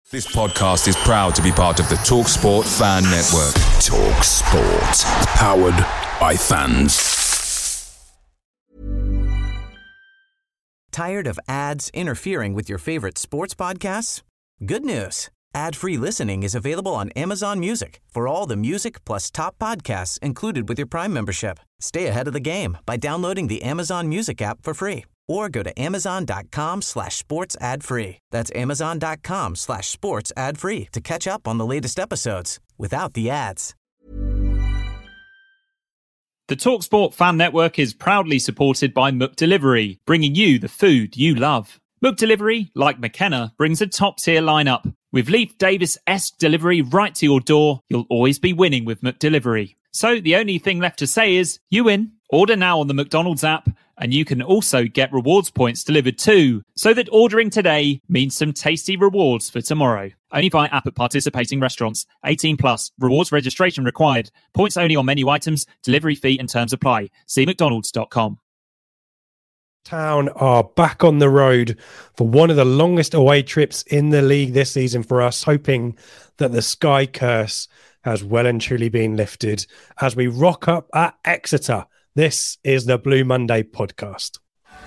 This podcast is proud to be part of the TalkSport Fan Network. TalkSport. Powered by fans. Tired of ads interfering with your favorite sports podcasts? Good news. Ad-free listening is available on Amazon Music for all the music plus top podcasts included with your Prime membership. Stay ahead of the game by downloading the Amazon Music app for free or go to amazon.com/sports ad free. That's amazon.com/sports ad free to catch up on the latest episodes without the ads. The TalkSport Fan Network is proudly supported by McDelivery, bringing you the food you love. McDelivery, like McKenna, brings a top-tier lineup. With Leif Davis-esque delivery right to your door, you'll always be winning with McDelivery. So the only thing left to say is, you win. Order now on the McDonald's app, and you can also get rewards points delivered too, so that ordering today means some tasty rewards for tomorrow. Only via app at participating restaurants. 18 plus. Rewards registration required. Points only on menu items. Delivery fee and terms apply. See mcdonalds.com. Town are back on the road for one of the longest away trips in the league this season for us, hoping that the Sky curse has well and truly been lifted as we rock up at Exeter. This is the Blue Monday podcast.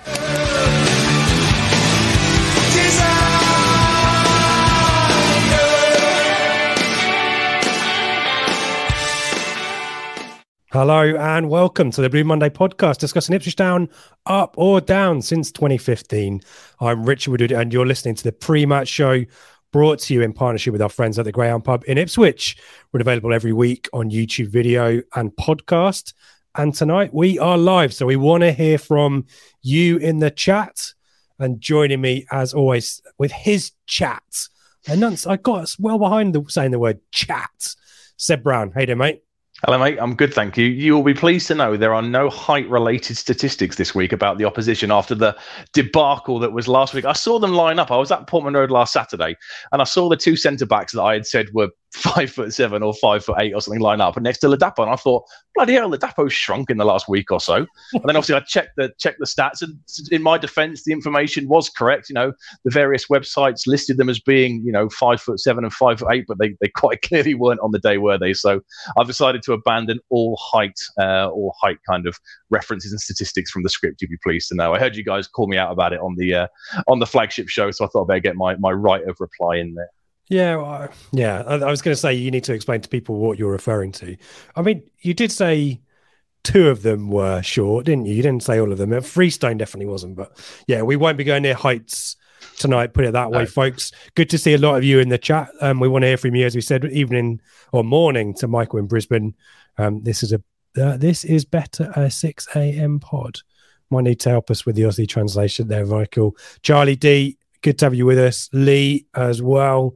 Hello and welcome to the Blue Monday podcast, discussing Ipswich Town up or down since 2015. I'm Richard Woodward and you're listening to the pre-match show brought to you in partnership with our friends at the Greyhound Pub in Ipswich. We're available every week on YouTube video and podcast. And tonight we are live, so we want to hear from you in the chat. And joining me, as always, with his chat. And I got us well behind saying the word chat. Seb Brown, how you doing, mate? Hello, mate. I'm good, thank you. You will be pleased to know there are no height-related statistics this week about the opposition after the debacle that was last week. I saw them line up. I was at Portman Road last Saturday, and I saw the two centre-backs that I had said were 5'7" or 5'8" or something line up, and next to Ladapo, and I thought, bloody hell, Ladapo's shrunk in the last week or so. And then obviously I checked the stats, and in my defence, the information was correct. You know, the various websites listed them as being, 5'7" and 5'8", but they quite clearly weren't on the day, were they? So I've decided to abandon all height kind of references and statistics from the script. You'd be pleased to know. I heard you guys call me out about it on the flagship show, so I thought I'd better get my right of reply in there. Yeah, I was going to say you need to explain to people what you're referring to. I mean, you did say two of them were short, didn't you? You didn't say all of them. Freestone definitely wasn't, but yeah, we won't be going near heights tonight, put it that way, folks. Good to see a lot of you in the chat. We want to hear from you, as we said, evening or morning to Michael in Brisbane. This is better a 6 a.m. pod. Might need to help us with the Aussie translation there, Michael. Charlie D, good to have you with us. Lee as well.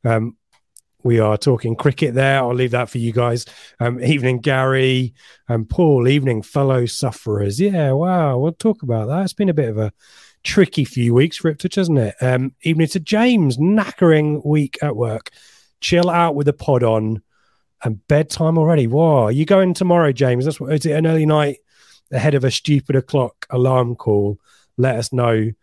We are talking cricket there. I'll leave that for you guys. Evening, Gary and Paul. Evening, fellow sufferers. Yeah, wow. We'll talk about that. It's been a bit of a tricky few weeks for Ipswich, hasn't it? Evening to James. Knackering week at work. Chill out with the pod on and bedtime already. Wow. Are you going tomorrow, James? Is it an early night ahead of a stupid o'clock alarm call? Let us know.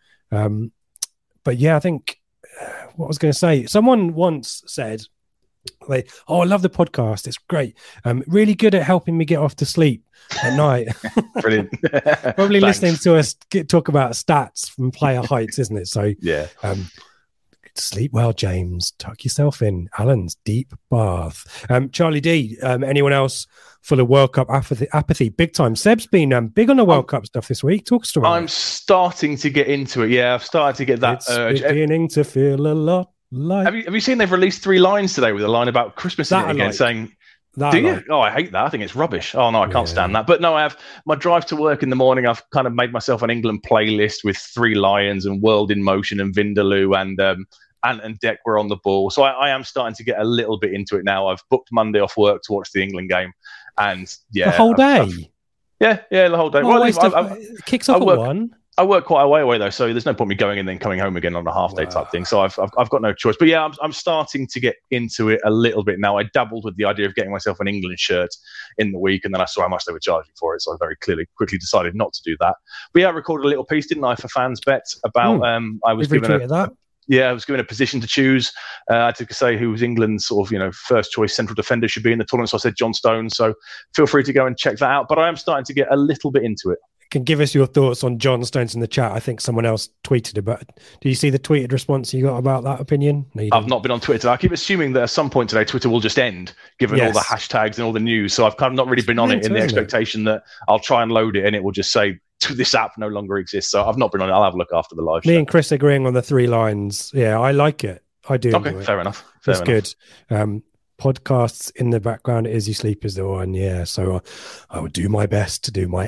But yeah, I think what I was going to say, someone once said, I love the podcast. It's great. Really good at helping me get off to sleep at night. Brilliant. Probably listening to us talk about stats from player heights, isn't it? So yeah. Sleep well, James. Tuck yourself in. Alan's deep bath. Charlie D, anyone else full of World Cup apathy? Big time. Seb's been big on the World Cup stuff this week. Talk to me. I'm starting to get into it. Yeah, I've started to get that urge. Beginning to feel a lot like... Have you seen they've released 3 lines today with a line about Christmas in it again, saying... Do you? Oh, I hate that. I think it's rubbish. Oh, no, I can't stand that. But no, I have my drive to work in the morning. I've kind of made myself an England playlist with 3 Lions and World in Motion and Vindaloo and Ant and Dec were on the ball. So I am starting to get a little bit into it now. I've booked Monday off work to watch the England game. And yeah. The whole day? Yeah, the whole day. It kicks off at 1. I work quite a way away though, so there's no point me going and then coming home again on a half day type thing. So I've got no choice. But yeah, I'm starting to get into it a little bit now. I dabbled with the idea of getting myself an England shirt in the week, and then I saw how much they were charging for it, so I very quickly decided not to do that. But yeah, I recorded a little piece, didn't I, for Fans Bet about I was given that. Yeah, I was given a position to choose. I had to say who was England's sort of, first choice central defender should be in the tournament. So I said John Stones. So feel free to go and check that out. But I am starting to get a little bit into it. Can give us your thoughts on John Stones in the chat. I think someone else tweeted about it. Do you see the tweeted response you got about that opinion? No, I've not been on Twitter. I keep assuming that at some point today, Twitter will just end, given all the hashtags and all the news. So I've kind of not really been on it in the expectation that I'll try and load it and it will just say, this app no longer exists. So I've not been on it. I'll have a look after the live show. Me and Chris agreeing on the 3 lines. Yeah, I like it. I do. Okay, fair enough. It's good. Podcasts in the background as you sleep is the one. Yeah, so I would do my best to do my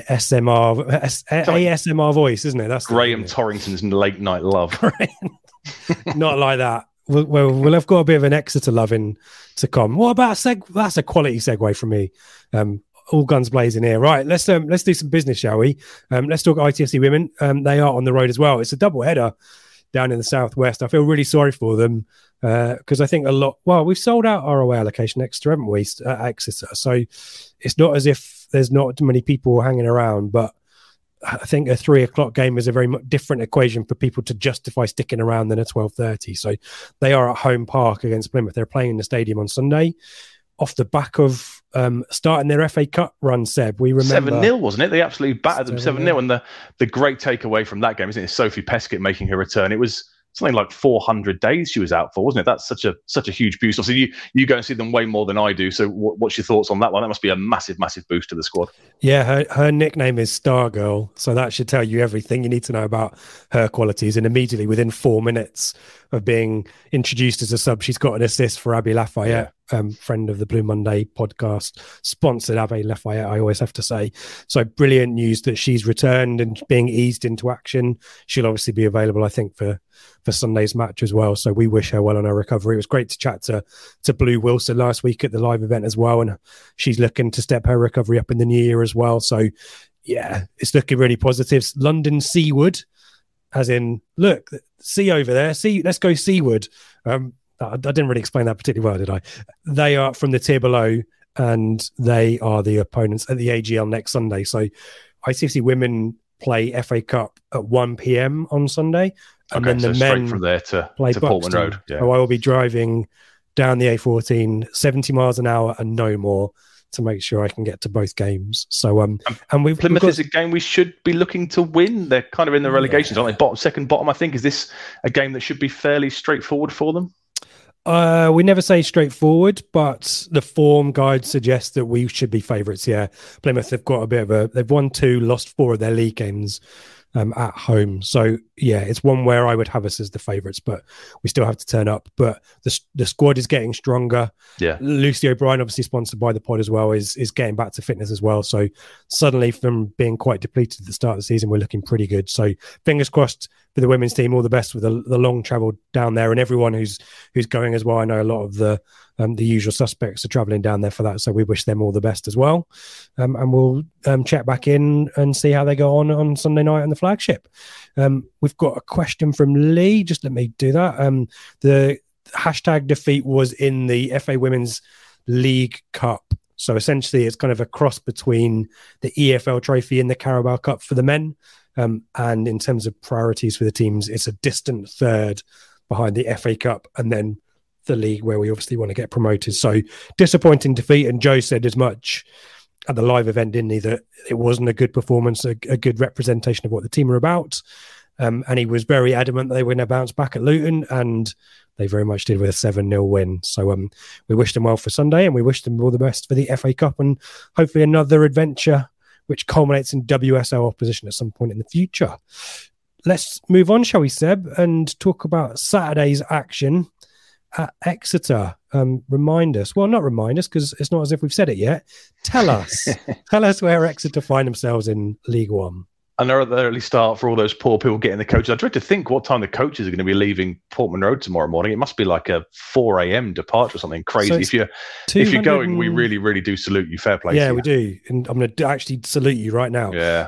ASMR voice, isn't it? That's Graham Torrington's late night love. Not like that. We'll have got a bit of an Exeter loving to come. What about that's a quality segue from me. All guns blazing here. Right, let's do some business, shall we? Let's talk ITFC women. They are on the road as well. It's a double header down in the southwest. I feel really sorry for them because I think we've sold out our away allocation Exeter, haven't we, at Exeter? So it's not as if there's not many people hanging around, but I think a 3:00 game is a very different equation for people to justify sticking around than a 12:30. So they are at home park against Plymouth. They're playing in the stadium on Sunday. Off the back of starting their FA Cup run, Seb, we remember 7-0, wasn't it? They absolutely battered them 7-0, and the great takeaway from that game, isn't it? Sophie Peskett making her return. It was something like 400 days she was out for, wasn't it? That's such a huge boost. Obviously, you go and see them way more than I do. So, what's your thoughts on that one? That must be a massive, massive boost to the squad. Yeah, her nickname is Star Girl, so that should tell you everything you need to know about her qualities. And immediately, within 4 minutes of being introduced as a sub, she's got an assist for Abby Lafayette. Friend of the Blue Monday podcast, sponsored Abby Lafayette, I always have to say. So brilliant news that she's returned and being eased into action. She'll obviously be available, I think, for Sunday's match as well. So we wish her well on her recovery. It was great to chat to Blue Wilson last week at the live event as well. And she's looking to step her recovery up in the new year as well. So yeah, it's looking really positive. London Seaward, as in, look, sea over there. Let's go Seaward. I didn't really explain that particularly well, did I? They are from the tier below, and they are the opponents at the AGL next Sunday. So ITFC women play FA Cup at 1 p.m. on Sunday, and then the men from there to play Portman Road. Yeah. So I will be driving down the A14, 70 miles an hour and no more, to make sure I can get to both games. So and Plymouth is a game we should be looking to win. They're kind of in the relegations, aren't they? Second bottom, I think. Is this a game that should be fairly straightforward for them? We never say straightforward, but the form guide suggests that we should be favourites. Yeah, Plymouth have got they've won 2, lost 4 of their league games at home. So yeah, it's one where I would have us as the favourites, but we still have to turn up. But the squad is getting stronger. Yeah, Lucy O'Brien, obviously sponsored by the pod as well, is getting back to fitness as well. So suddenly, from being quite depleted at the start of the season, we're looking pretty good. So fingers crossed for the women's team. All the best with the long travel down there, and everyone who's going as well. I know a lot of the usual suspects are travelling down there for that, so we wish them all the best as well. And we'll check back in and see how they go on Sunday night on the flagship. We've got a question from Lee. Just let me do that. The hashtag defeat was in the FA Women's League Cup. So essentially, it's kind of a cross between the EFL Trophy and the Carabao Cup for the men. And in terms of priorities for the teams, it's a distant third behind the FA Cup and then the league, where we obviously want to get promoted. So disappointing defeat. And Joe said as much at the live event, didn't he, that it wasn't a good performance, a good representation of what the team are about. And he was very adamant that they were going to bounce back at Luton, and they very much did with a 7-0 win. So we wish them well for Sunday, and we wish them all the best for the FA Cup and hopefully another adventure which culminates in WSL opposition at some point in the future. Let's move on, shall we, Seb, and talk about Saturday's action at Exeter. Remind us, well, not remind us, because it's not as if we've said it yet. Tell us where Exeter find themselves in League One. And they're at the early start for all those poor people getting the coaches. I dread to think what time the coaches are going to be leaving Portman Road tomorrow morning. It must be like a 4 a.m. departure or something crazy. So if you're going, we really, really do salute you. Fair play. Yeah, we do. And I'm going to actually salute you right now. Yeah.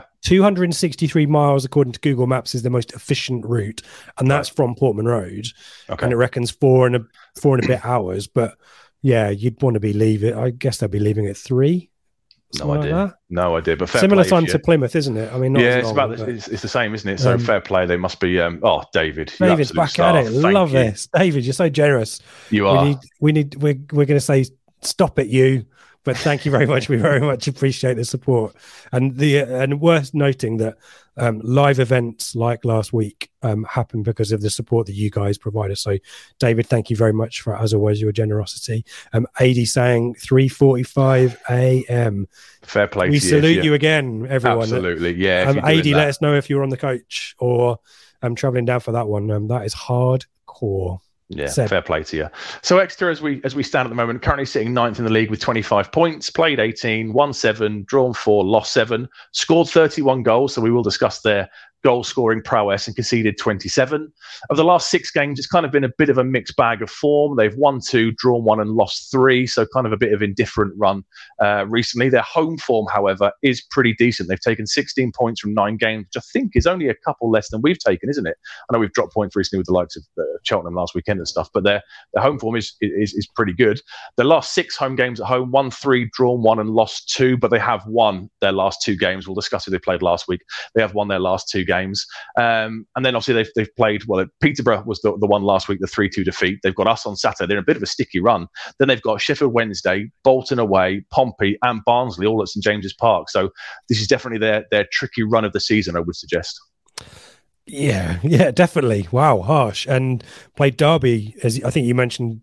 263 miles, according to Google Maps, is the most efficient route. And that's from Portman Road. Okay. And it reckons 4 and a bit hours. But yeah, you'd want to be leaving. I guess they'll be leaving at 3. No idea. Like no idea. But fair similar play time to Plymouth, isn't it? I mean, it's the same, isn't it? So fair play. They must be. David, David's back star. at it. Love this, David. You're so generous. You are. We're going to say stop it, you. But thank you very much. We very much appreciate the support. And worth noting that live events like last week happen because of the support that you guys provide us. So, David, thank you very much for, as always, your generosity. AD saying 3:45 a.m. Fair play. We salute you again, everyone. Absolutely, yeah. AD, let us know if you're on the coach or traveling down for that one. That is hardcore. Yeah, fair play to you. So Exeter, as we stand at the moment, currently sitting 9th in the league with 25 points, played 18, won 7, drawn 4, lost 7, scored 31 goals. So we will discuss their goal scoring prowess and conceded 27. Of the last 6 games, it's kind of been a bit of a mixed bag of form. They've won 2, drawn 1 and lost 3. So kind of a bit of indifferent run recently. Their home form, however, is pretty decent. They've taken 16 points from 9 games, which I think is only a couple less than we've taken, isn't it? I know we've dropped points recently with the likes of Cheltenham last weekend and stuff, but their home form is pretty good. The last 6 home games at home, won 3, drawn 1 and lost 2, but they have won their last 2 games. We'll discuss who they played last week. They have won their last 2 games. And then obviously they've played, Peterborough was the one last week, the 3-2 defeat. They've got us on Saturday. They're in a bit of a sticky run. Then they've got Sheffield Wednesday, Bolton away, Pompey and Barnsley all at St James's Park. So this is definitely their tricky run of the season, I would suggest. Yeah, definitely. Wow, harsh. And played Derby, as I think you mentioned.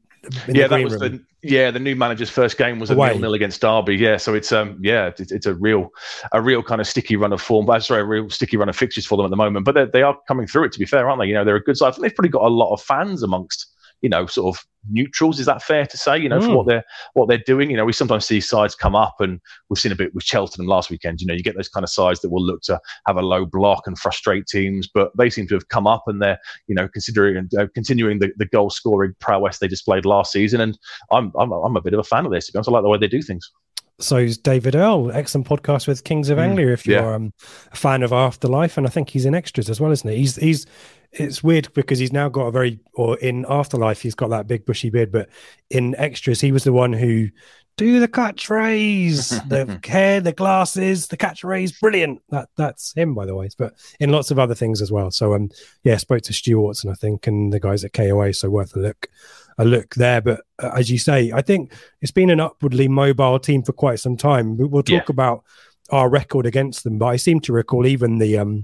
The new manager's first game was a 0-0 against Derby. Yeah, so it's a real kind of sticky run of form. A real sticky run of fixtures for them at the moment. But they are coming through it. To be fair, aren't they? You know, they're a good side. I think they've probably got a lot of fans amongst, sort of neutrals. Is that fair to say? For what they're doing. We sometimes see sides come up, and we've seen a bit with Cheltenham last weekend. You get those kind of sides that will look to have a low block and frustrate teams, but they seem to have come up, and they're considering and continuing the goal scoring prowess they displayed last season. And I'm a bit of a fan of this. To be honest, I like the way they do things. So is David Earl, excellent podcast with Kings of Anglia. If you're a fan of Afterlife, and I think he's in Extras as well, isn't he? He's it's weird because he's now got in Afterlife he's got that big bushy beard, but in Extras he was the one who do the catchphrase, the hair, the glasses, the catchphrase, brilliant. That's him, by the way, but in lots of other things as well. So spoke to Stu Watson, I think, and the guys at KOA, so worth a look there. But as you say, I think it's been an upwardly mobile team for quite some time. We'll talk about our record against them, but I seem to recall even the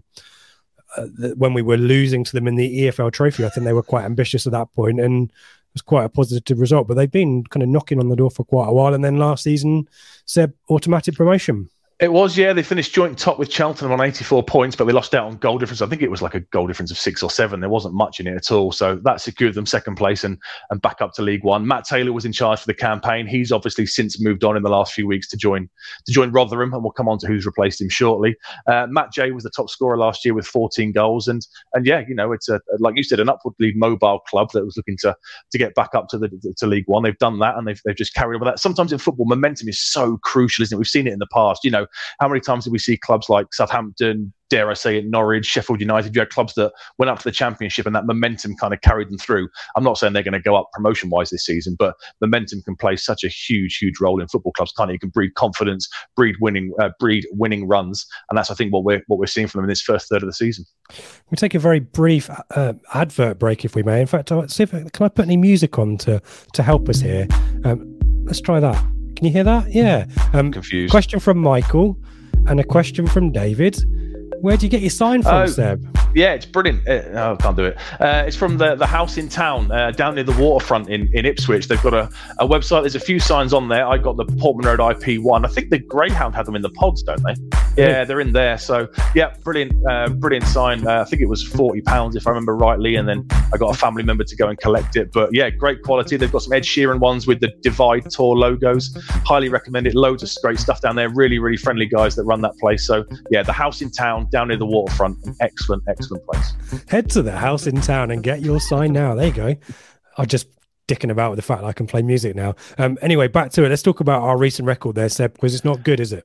when we were losing to them in the EFL Trophy, I think they were quite ambitious at that point, and it was quite a positive result. But they've been kind of knocking on the door for quite a while, and then last season, Seb, automatic promotion. It was, they finished joint top with Cheltenham on 84 points, but they lost out on goal difference. I think it was like a goal difference of 6 or 7. There wasn't much in it at all. So that secured them second place and back up to League One. Matt Taylor was in charge for the campaign. He's obviously since moved on in the last few weeks to join Rotherham, and we'll come on to who's replaced him shortly. Matt Jay was the top scorer last year with 14 goals. And it's like you said, an upwardly mobile club that was looking to get back up to League One. They've done that, and they've just carried on with that. Sometimes in football, momentum is so crucial, isn't it? We've seen it in the past. How many times did we see clubs like Southampton, dare I say it, Norwich, Sheffield United? You had clubs that went up to the Championship and that momentum kind of carried them through. I'm not saying they're going to go up promotion-wise this season, but momentum can play such a huge, huge role in football clubs, can't it? You can breed confidence, breed winning runs, and that's, I think, what we're seeing from them in this first third of the season. We'll take a very brief advert break, if we may. In fact, can I put any music on to help us here? Let's try that. Can you hear that? Yeah. Confused. Question from Michael and a question from David. Where'd you get your sign from, Seb? Yeah, it's brilliant. I can't do it. It's from the house in town, down near the waterfront in Ipswich. They've got a website. There's a few signs on there. I got the Portman Road IP1. I think the Greyhound had them in the pods, don't they? Yeah, they're in there. So, brilliant sign. I think it was £40, if I remember rightly. And then I got a family member to go and collect it. But yeah, great quality. They've got some Ed Sheeran ones with the Divide Tour logos. Highly recommend it. Loads of great stuff down there. Really, really friendly guys that run that place. So, yeah, the house in town, down near the waterfront. Excellent place. Head to the house in town and get your sign now. There you go. I'm just dicking about with the fact that I can play music now. Anyway, back to it. Let's talk about our recent record there, Seb, because it's not good, is it?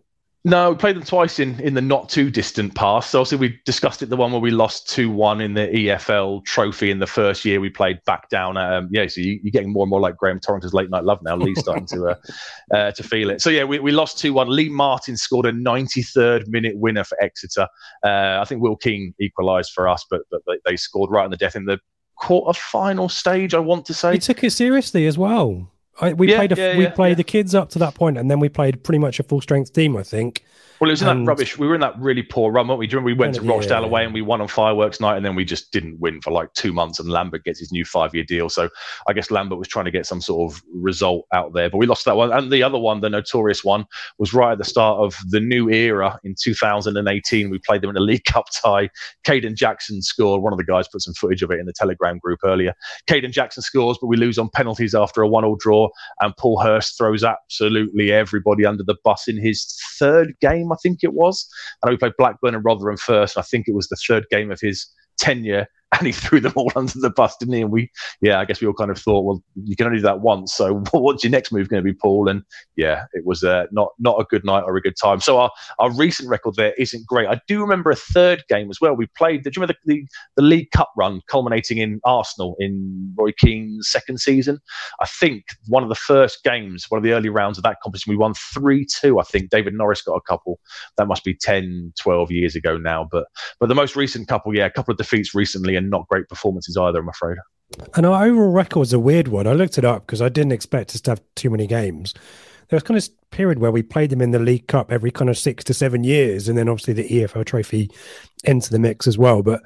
No, we played them twice in the not too distant past. So obviously we discussed it, the one where we lost 2-1 in the EFL trophy in the first year we played back down. So you're getting more and more like Graham Torrington's Late Night Love now. Lee's starting to feel it. So yeah, we lost 2-1. Lee Martin scored a 93rd minute winner for Exeter. I think Will Keane equalised for us, but they scored right on the death in the quarter-final stage, I want to say. We took it seriously as well. We played the kids up to that point, and then we played pretty much a full strength team, I think. Well, it was in that rubbish. We were in that really poor run, weren't we? Do you remember we went to Rochdale away and we won on fireworks night, and then we just didn't win for like 2 months, and Lambert gets his new 5-year deal. So I guess Lambert was trying to get some sort of result out there, but we lost that one. And the other one, the notorious one, was right at the start of the new era in 2018. We played them in a League Cup tie. Caden Jackson scored. One of the guys put some footage of it in the Telegram group earlier. Caden Jackson scores, but we lose on penalties after a 1-1 draw, and Paul Hurst throws absolutely everybody under the bus in his third game, I think it was. I know we played Blackburn and Rotherham first. I think it was the third game of his tenure, and he threw them all under the bus, didn't he? And I guess we all kind of thought, well, you can only do that once. So what's your next move going to be, Paul? And yeah, it was not a good night or a good time. So our recent record there isn't great. I do remember a third game as well. We played, do you remember the League Cup run culminating in Arsenal in Roy Keane's second season? I think one of the first games, one of the early rounds of that competition, we won 3-2. I think David Norris got a couple. That must be 10, 12 years ago now. But the most recent couple, a couple of defeats recently, and not great performances either, I'm afraid. And our overall record's a weird one. I looked it up because I didn't expect us to have too many games. There was kind of a period where we played them in the League Cup every kind of 6 to 7 years, and then obviously the EFL Trophy into the mix as well. But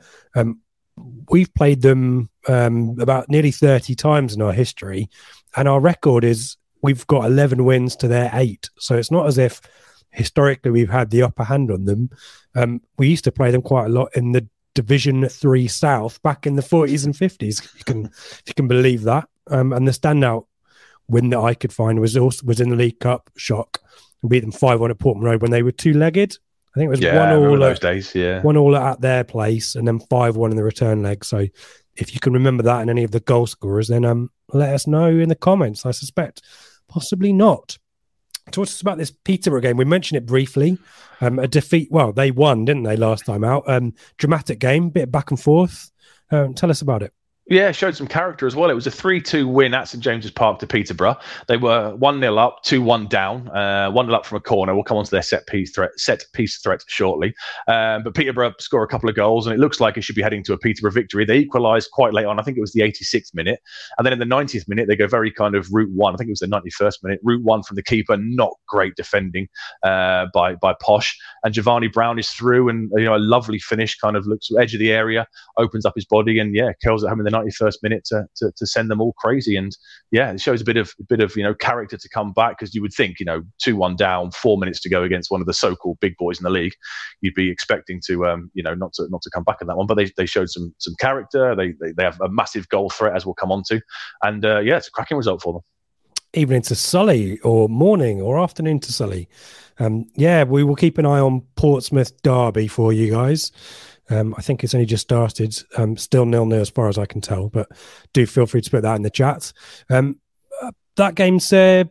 we've played them about nearly 30 times in our history, and our record is we've got 11 wins to their 8. So it's not as if historically we've had the upper hand on them. We used to play them quite a lot in the Division 3 South back in the 40s and 50s, if you can believe that. And the standout win that I could find was in the League Cup. Shock. We beat them 5-1 at Portman Road when they were two-legged. I think it was 1-1 those days, 1-1 at their place, and then 5-1 in the return leg. So if you can remember that and any of the goal scorers, then let us know in the comments. I suspect possibly not. Talk to us about this Peterborough game. We mentioned it briefly. A defeat. Well, they won, didn't they, last time out? Dramatic game, bit of back and forth. Tell us about it. Yeah, showed some character as well. It was a 3-2 win at St James's Park to Peterborough. They were 1-0 up, 2-1 down, 1-0 up from a corner. We'll come on to their set piece threat shortly. But Peterborough score a couple of goals, and it looks like it should be heading to a Peterborough victory. They equalised quite late on. I think it was the 86th minute. And then in the 90th minute, they go very kind of route one. I think it was the 91st minute. Route one from the keeper, not great defending by Posh. And Giovanni Brown is through, and a lovely finish, kind of looks edge of the area, opens up his body, and curls it home in the 91st minute to send them all crazy. And it shows a bit of character to come back, because you would think 2-1 down, 4 minutes to go against one of the so-called big boys in the league, you'd be expecting to not to come back in that one. But they showed some character. They have a massive goal threat, as we'll come on to, and it's a cracking result for them. Evening to Sully, or morning or afternoon to Sully. We will keep an eye on Portsmouth Derby for you guys. I think it's only just started. Still 0-0 as far as I can tell, but do feel free to put that in the chat. That game's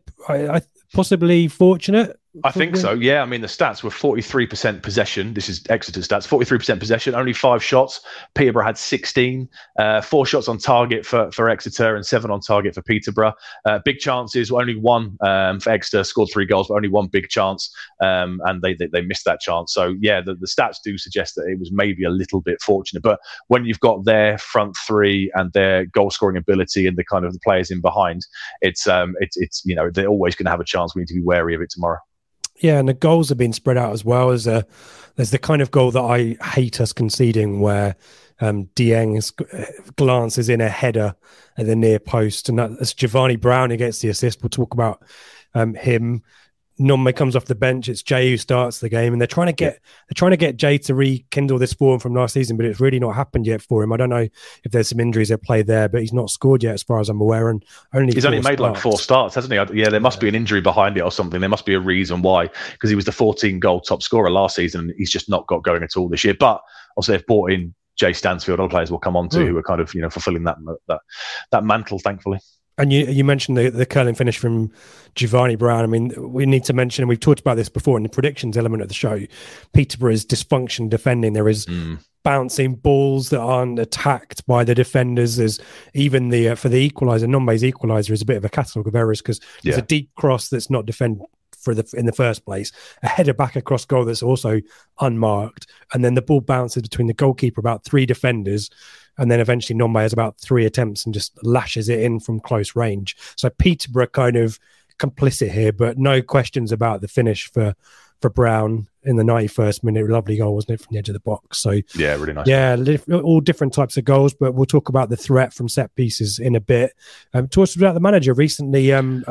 possibly fortunate. I think so, yeah. I mean, the stats were 43% possession. This is Exeter stats. 43% possession, only 5 shots. Peterborough had 16. 4 shots on target for Exeter and 7 on target for Peterborough. Big chances, only 1 for Exeter, scored 3 goals, but only 1 big chance, and they missed that chance. So, the stats do suggest that it was maybe a little bit fortunate. But when you've got their front three and their goal-scoring ability and the kind of the players in behind, it's they're always going to have a chance. We need to be wary of it tomorrow. Yeah, and the goals have been spread out as well. There's the kind of goal that I hate us conceding, where Dieng glances in a header at the near post, and that's Giovanni Brown who gets the assist. We'll talk about him. Nonme comes off the bench. It's Jay who starts the game, and they're trying to get Jay to rekindle this form from last season, but it's really not happened yet for him. I don't know if there's some injuries at play there, but he's not scored yet, as far as I'm aware, and he's only made like 4 starts, hasn't he? Yeah, there must be an injury behind it or something. There must be a reason why, because he was the 14-goal top scorer last season, and he's just not got going at all this year. But also, they've brought in Jay Stansfield. Other players will come on to who are kind of fulfilling that mantle, thankfully. And you mentioned the curling finish from Giovanni Brown. I mean, we need to mention, and we've talked about this before in the predictions element of the show, Peterborough's dysfunction defending. There is bouncing balls that aren't attacked by the defenders. There's even for the equaliser, Nombe's equaliser is a bit of a catalogue of errors because there's a deep cross that's not defended in the first place, a header back across goal that's also unmarked, and then the ball bounces between the goalkeeper, about 3 defenders, and then eventually Nombe has about 3 attempts and just lashes it in from close range. So Peterborough kind of complicit here, but no questions about the finish for Brown in the 91st minute. Lovely goal, wasn't it, from the edge of the box? So yeah, really nice. Yeah, all different types of goals, but we'll talk about the threat from set pieces in a bit. Talk us about the manager recently.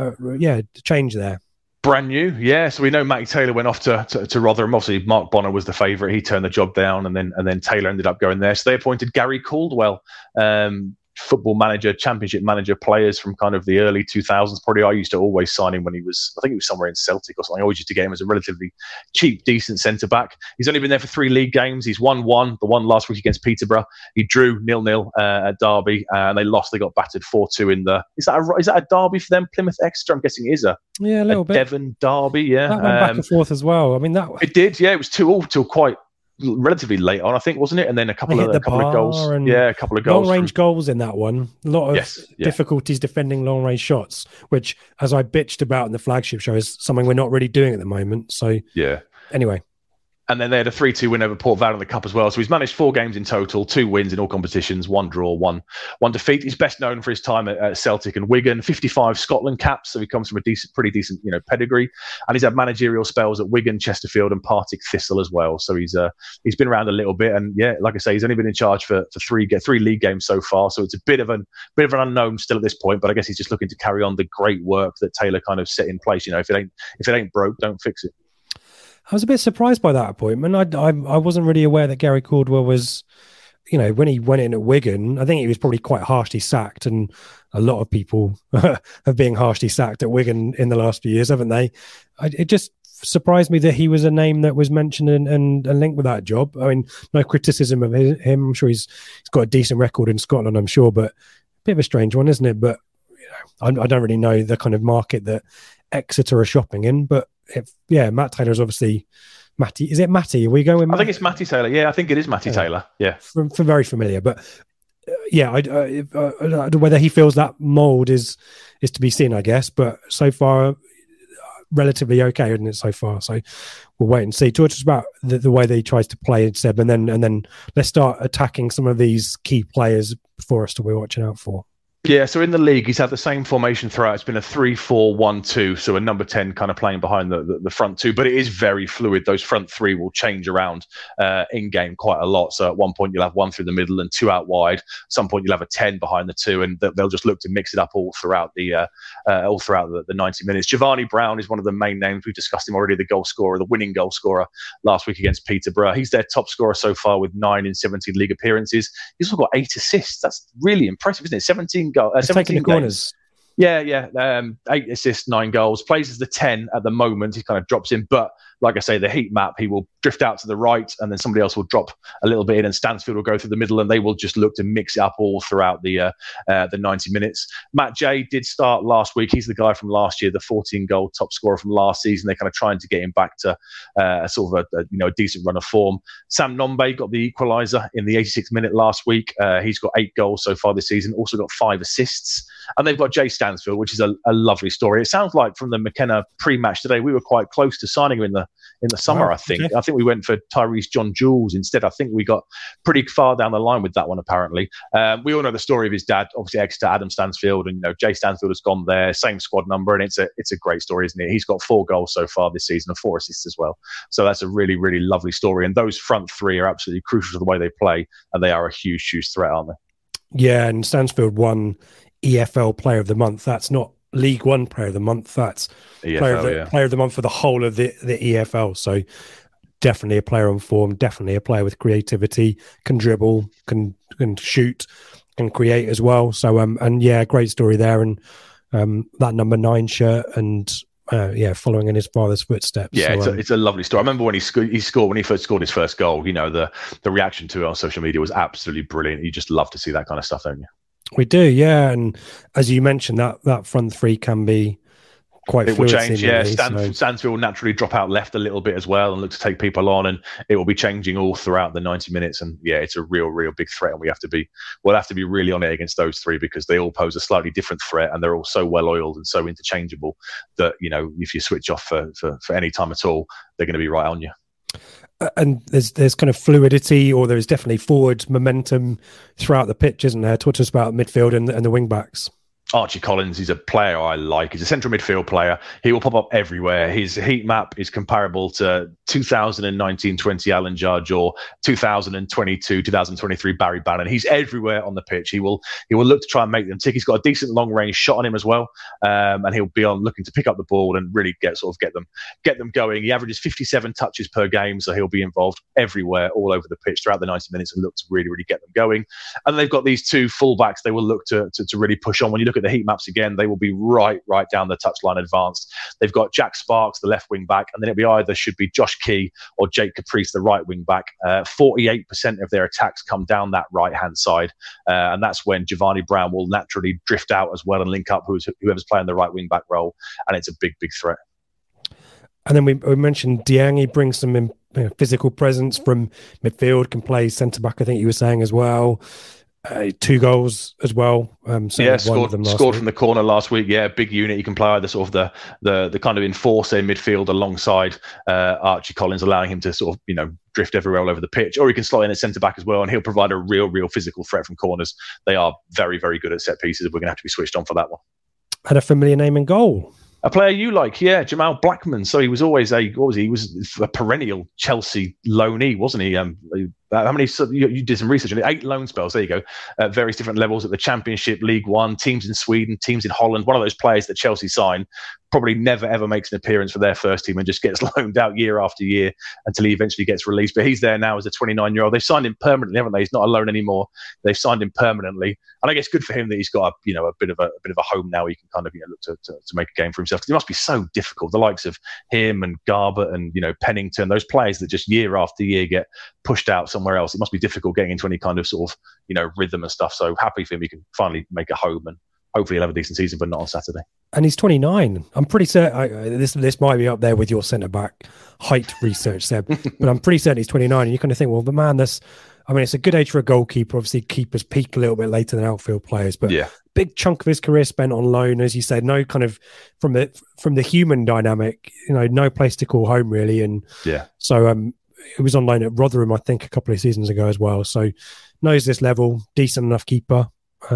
Change there. Brand new, yeah. So we know Matty Taylor went off to Rotherham. Obviously, Mark Bonner was the favourite. He turned the job down, and then Taylor ended up going there. So they appointed Gary Caldwell, football manager, championship manager, players from kind of the early 2000s. Probably I used to always sign him when he was somewhere in Celtic or something. I always used to get him as a relatively cheap, decent centre-back. He's only been there for 3 league games. He's won one, the one last week against Peterborough. He drew 0-0 at Derby, and they lost. They got battered 4-2 in the... Is that a derby for them? Plymouth Exeter, I'm guessing it is a little bit. Devon derby, yeah. That went back and forth as well. I mean, it did, yeah. It was 2-2 till quite relatively late on, I think, wasn't it? And then a couple of goals. Yeah, a couple of goals. Long range goals in that one. A lot of difficulties defending long range shots, which, as I bitched about in the flagship show, is something we're not really doing at the moment. So yeah. Anyway. And then they had a 3-2 win over Port Vale in the Cup as well. So he's managed 4 games in total, 2 wins in all competitions, 1 draw, 1 defeat. He's best known for his time at Celtic and Wigan, 55 Scotland caps. So he comes from a pretty decent, pedigree. And he's had managerial spells at Wigan, Chesterfield, and Partick Thistle as well. So he's been around a little bit. And yeah, like I say, he's only been in charge for 3 league games so far. So it's a bit of an unknown still at this point. But I guess he's just looking to carry on the great work that Taylor kind of set in place. If it ain't broke, don't fix it. I was a bit surprised by that appointment. I wasn't really aware that Gary Caldwell was, when he went in at Wigan, I think he was probably quite harshly sacked, and a lot of people have been harshly sacked at Wigan in the last few years, haven't they? It just surprised me that he was a name that was mentioned and linked with that job. I mean, no criticism of him. I'm sure he's got a decent record in Scotland, I'm sure, but a bit of a strange one, isn't it? But I don't really know the kind of market that Exeter are shopping in, but Matt Taylor's obviously Matty. Is it Matty? Are we going with Matty? I think it's Matty Taylor. Yeah, I think it is Matty Taylor. Yeah. For very familiar, but whether he feels that mould is to be seen, I guess, but so far relatively okay, isn't it, so far? So we'll wait and see. Talk to us about the way that he tries to play, Seb, and then let's start attacking some of these key players for us to be watching out for. Yeah, so in the league, he's had the same formation throughout. It's been a 3-4-1-2, so a number 10 kind of playing behind the front 2, but it is very fluid. Those front 3 will change around in-game quite a lot. So at one point, you'll have 1 through the middle and 2 out wide. At some point, you'll have a 10 behind the 2, and they'll just look to mix it up all throughout the 90 minutes. Giovanni Brown is one of the main names. We've discussed him already, the winning goal scorer last week against Peterborough. He's their top scorer so far with 9 in 17 league appearances. He's also got 8 assists. That's really impressive, isn't it? 17 taking the corners. Yeah. 8 assists, 9 goals. Plays as the 10 at the moment. He kind of drops in, but like I say, the heat map, he will drift out to the right, and then somebody else will drop a little bit in, and Stansfield will go through the middle, and they will just look to mix it up all throughout the 90 minutes. Matt Jay did start last week. He's the guy from last year, the 14-goal top scorer from last season. They're kind of trying to get him back to a decent run of form. Sam Nombe got the equaliser in the 86th minute last week. He's got 8 goals so far this season. Also got 5 assists, and they've got Jay Stansfield, which is a lovely story. It sounds like from the McKenna pre-match today, we were quite close to signing him in the summer. I think we went for Tyrese John Jules instead. I think we got pretty far down the line with that one, apparently. We all know the story of his dad, obviously Exeter, Adam Stansfield, and Jay Stansfield has gone there, same squad number, and it's a great story, isn't it? He's got 4 goals so far this season and 4 assists as well. So that's a really, really lovely story, and those front 3 are absolutely crucial to the way they play, and they are a huge threat, aren't they? Yeah, and Stansfield won EFL Player of the Month. That's not League One Player of the Month. That's EFL, Player of the Month for the whole of the EFL. So definitely a player on form, definitely a player with creativity, can dribble, can shoot, can create as well. So great story there. And that number 9 shirt and following in his father's footsteps. Yeah, so, it's a lovely story. I remember when he first scored his first goal, the reaction to it on social media was absolutely brilliant. You just love to see that kind of stuff, don't you? We do, yeah. And as you mentioned, that front three can be quite it will fluid, change, Stansfield will naturally drop out left a little bit as well and look to take people on, and it will be changing all throughout the 90 minutes. And yeah, it's a real big threat, and we'll have to be really on it against those three, because they all pose a slightly different threat, and they're all so well oiled and so interchangeable that, you know, if you switch off for any time at all, they're going to be right on you. And there's kind of fluidity, or there's definitely forward momentum throughout the pitch, isn't there? Talk to us about midfield and the wing backs. Archie Collins is a player I like. He's a central midfield player. He will pop up everywhere. His heat map is comparable to 2019-20 Alan Judge or 2022-2023 Barry Bannon. He's everywhere on the pitch. He will look to try and make them tick. He's got a decent long range shot on him as well, and he'll be on looking to pick up the ball and really get them going. He averages 57 touches per game, so he'll be involved everywhere, all over the pitch throughout the 90 minutes, and look to really get them going. And they've got these two fullbacks. They will look to really push on. When you look at the heat maps again, they will be right down the touchline advanced. They've got Jack Sparks, the left wing back, and then should be Josh Key or Jake Caprice, the right wing back. 48% of their attacks come down that right hand side, and that's when Giovanni Brown will naturally drift out as well and link up whoever's playing the right wing back role, and it's a big threat. And then we mentioned Dieng. He brings some physical presence from midfield, can play centre back, I think you were saying as well. 2 goals as well. Scored from the corner last week. Yeah, big unit. He can play either sort of the kind of enforcer in midfield alongside Archie Collins, allowing him to sort of, drift everywhere all over the pitch, or he can slot in at centre back as well, and he'll provide a real physical threat from corners. They are very good at set pieces. We're going to have to be switched on for that one. And a familiar name in goal. A player you like, yeah, Jamal Blackman. So he was always he was a perennial Chelsea loanee, wasn't he? How many? You did some research on it. 8 loan spells. There you go. At various different levels at the Championship, League One, teams in Sweden, teams in Holland. One of those players that Chelsea signed probably never ever makes an appearance for their first team and just gets loaned out year after year until he eventually gets released. But he's there now as a 29-year-old. They've signed him permanently, haven't they? He's not a loan anymore. They've signed him permanently, and I guess good for him that he's got a bit of a home now. He can kind of look to make a game for himself. Because it must be so difficult. The likes of him and Garbutt and Pennington, those players that just year after year get pushed out somewhere else. It must be difficult getting into any kind of sort of rhythm and stuff. So happy for him. He can finally make a home, and hopefully he'll have a decent season, but not on Saturday. And he's 29. I'm pretty certain this might be up there with your centre back height research, Seb, but I'm pretty certain he's 29. And you kind of think, well, the man, it's a good age for a goalkeeper. Obviously, keepers peak a little bit later than outfield players, but yeah, big chunk of his career spent on loan, as you said. No kind of from the human dynamic, no place to call home really, and yeah. So it was on loan at Rotherham, I think, a couple of seasons ago as well. So knows this level, decent enough keeper.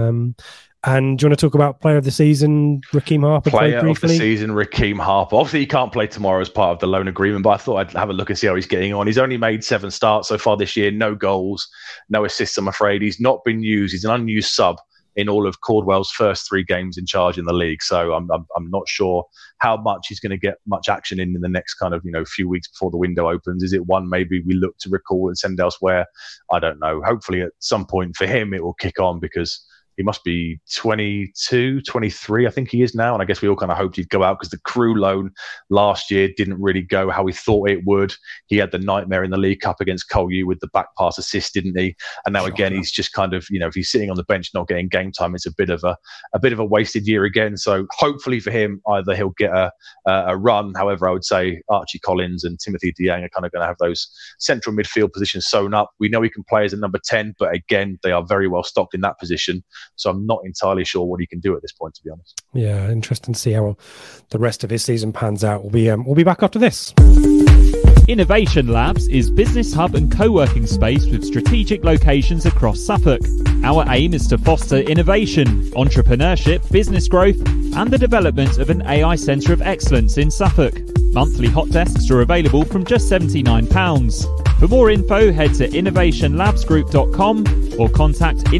And do you want to talk about player of the season, Raheem Harper? Player of the season, Raheem Harper. Obviously, he can't play tomorrow as part of the loan agreement, but I thought I'd have a look and see how he's getting on. He's only made 7 starts so far this year, no goals, no assists, I'm afraid. He's not been used. He's an unused sub in all of Caldwell's first 3 games in charge in the league. So I'm not sure how much he's going to get much action in the next kind of few weeks before the window opens. Is it one maybe we look to recall and send elsewhere? I don't know. Hopefully at some point for him it will kick on, because he must be 22, 23, I think he is now. And I guess we all kind of hoped he'd go out, because the Crewe loan last year didn't really go how we thought it would. He had the nightmare in the League Cup against Colu with the back pass assist, didn't he? And now again, he's just kind of, if he's sitting on the bench not getting game time, it's a bit of a wasted year again. So hopefully for him, either he'll get a run. However, I would say Archie Collins and Timothy Dieng are kind of going to have those central midfield positions sewn up. We know he can play as a number 10, but again, they are very well stocked in that position. So I'm not entirely sure what he can do at this point, to be honest. Yeah, interesting to see how the rest of his season pans out. We'll be back after this. Innovation Labs is business hub and co-working space with strategic locations across Suffolk. Our aim is to foster innovation, entrepreneurship, business growth, and the development of an AI centre of excellence in Suffolk. Monthly hot desks are available from just £79. For more info, head to innovationlabsgroup.com or contact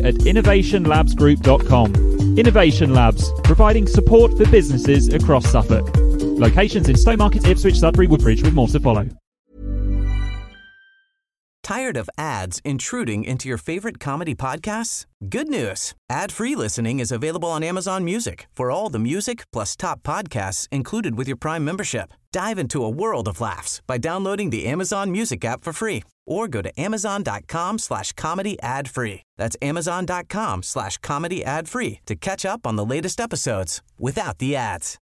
info@innovationlabsgroup.com. Innovation Labs, providing support for businesses across Suffolk. Locations in Stowmarket, Ipswich, Sudbury, Woodbridge, with more to follow. Tired of ads intruding into your favorite comedy podcasts? Good news. Ad-free listening is available on Amazon Music for all the music plus top podcasts included with your Prime membership. Dive into a world of laughs by downloading the Amazon Music app for free or go to amazon.com/comedy ad-free. That's amazon.com/comedy ad-free to catch up on the latest episodes without the ads.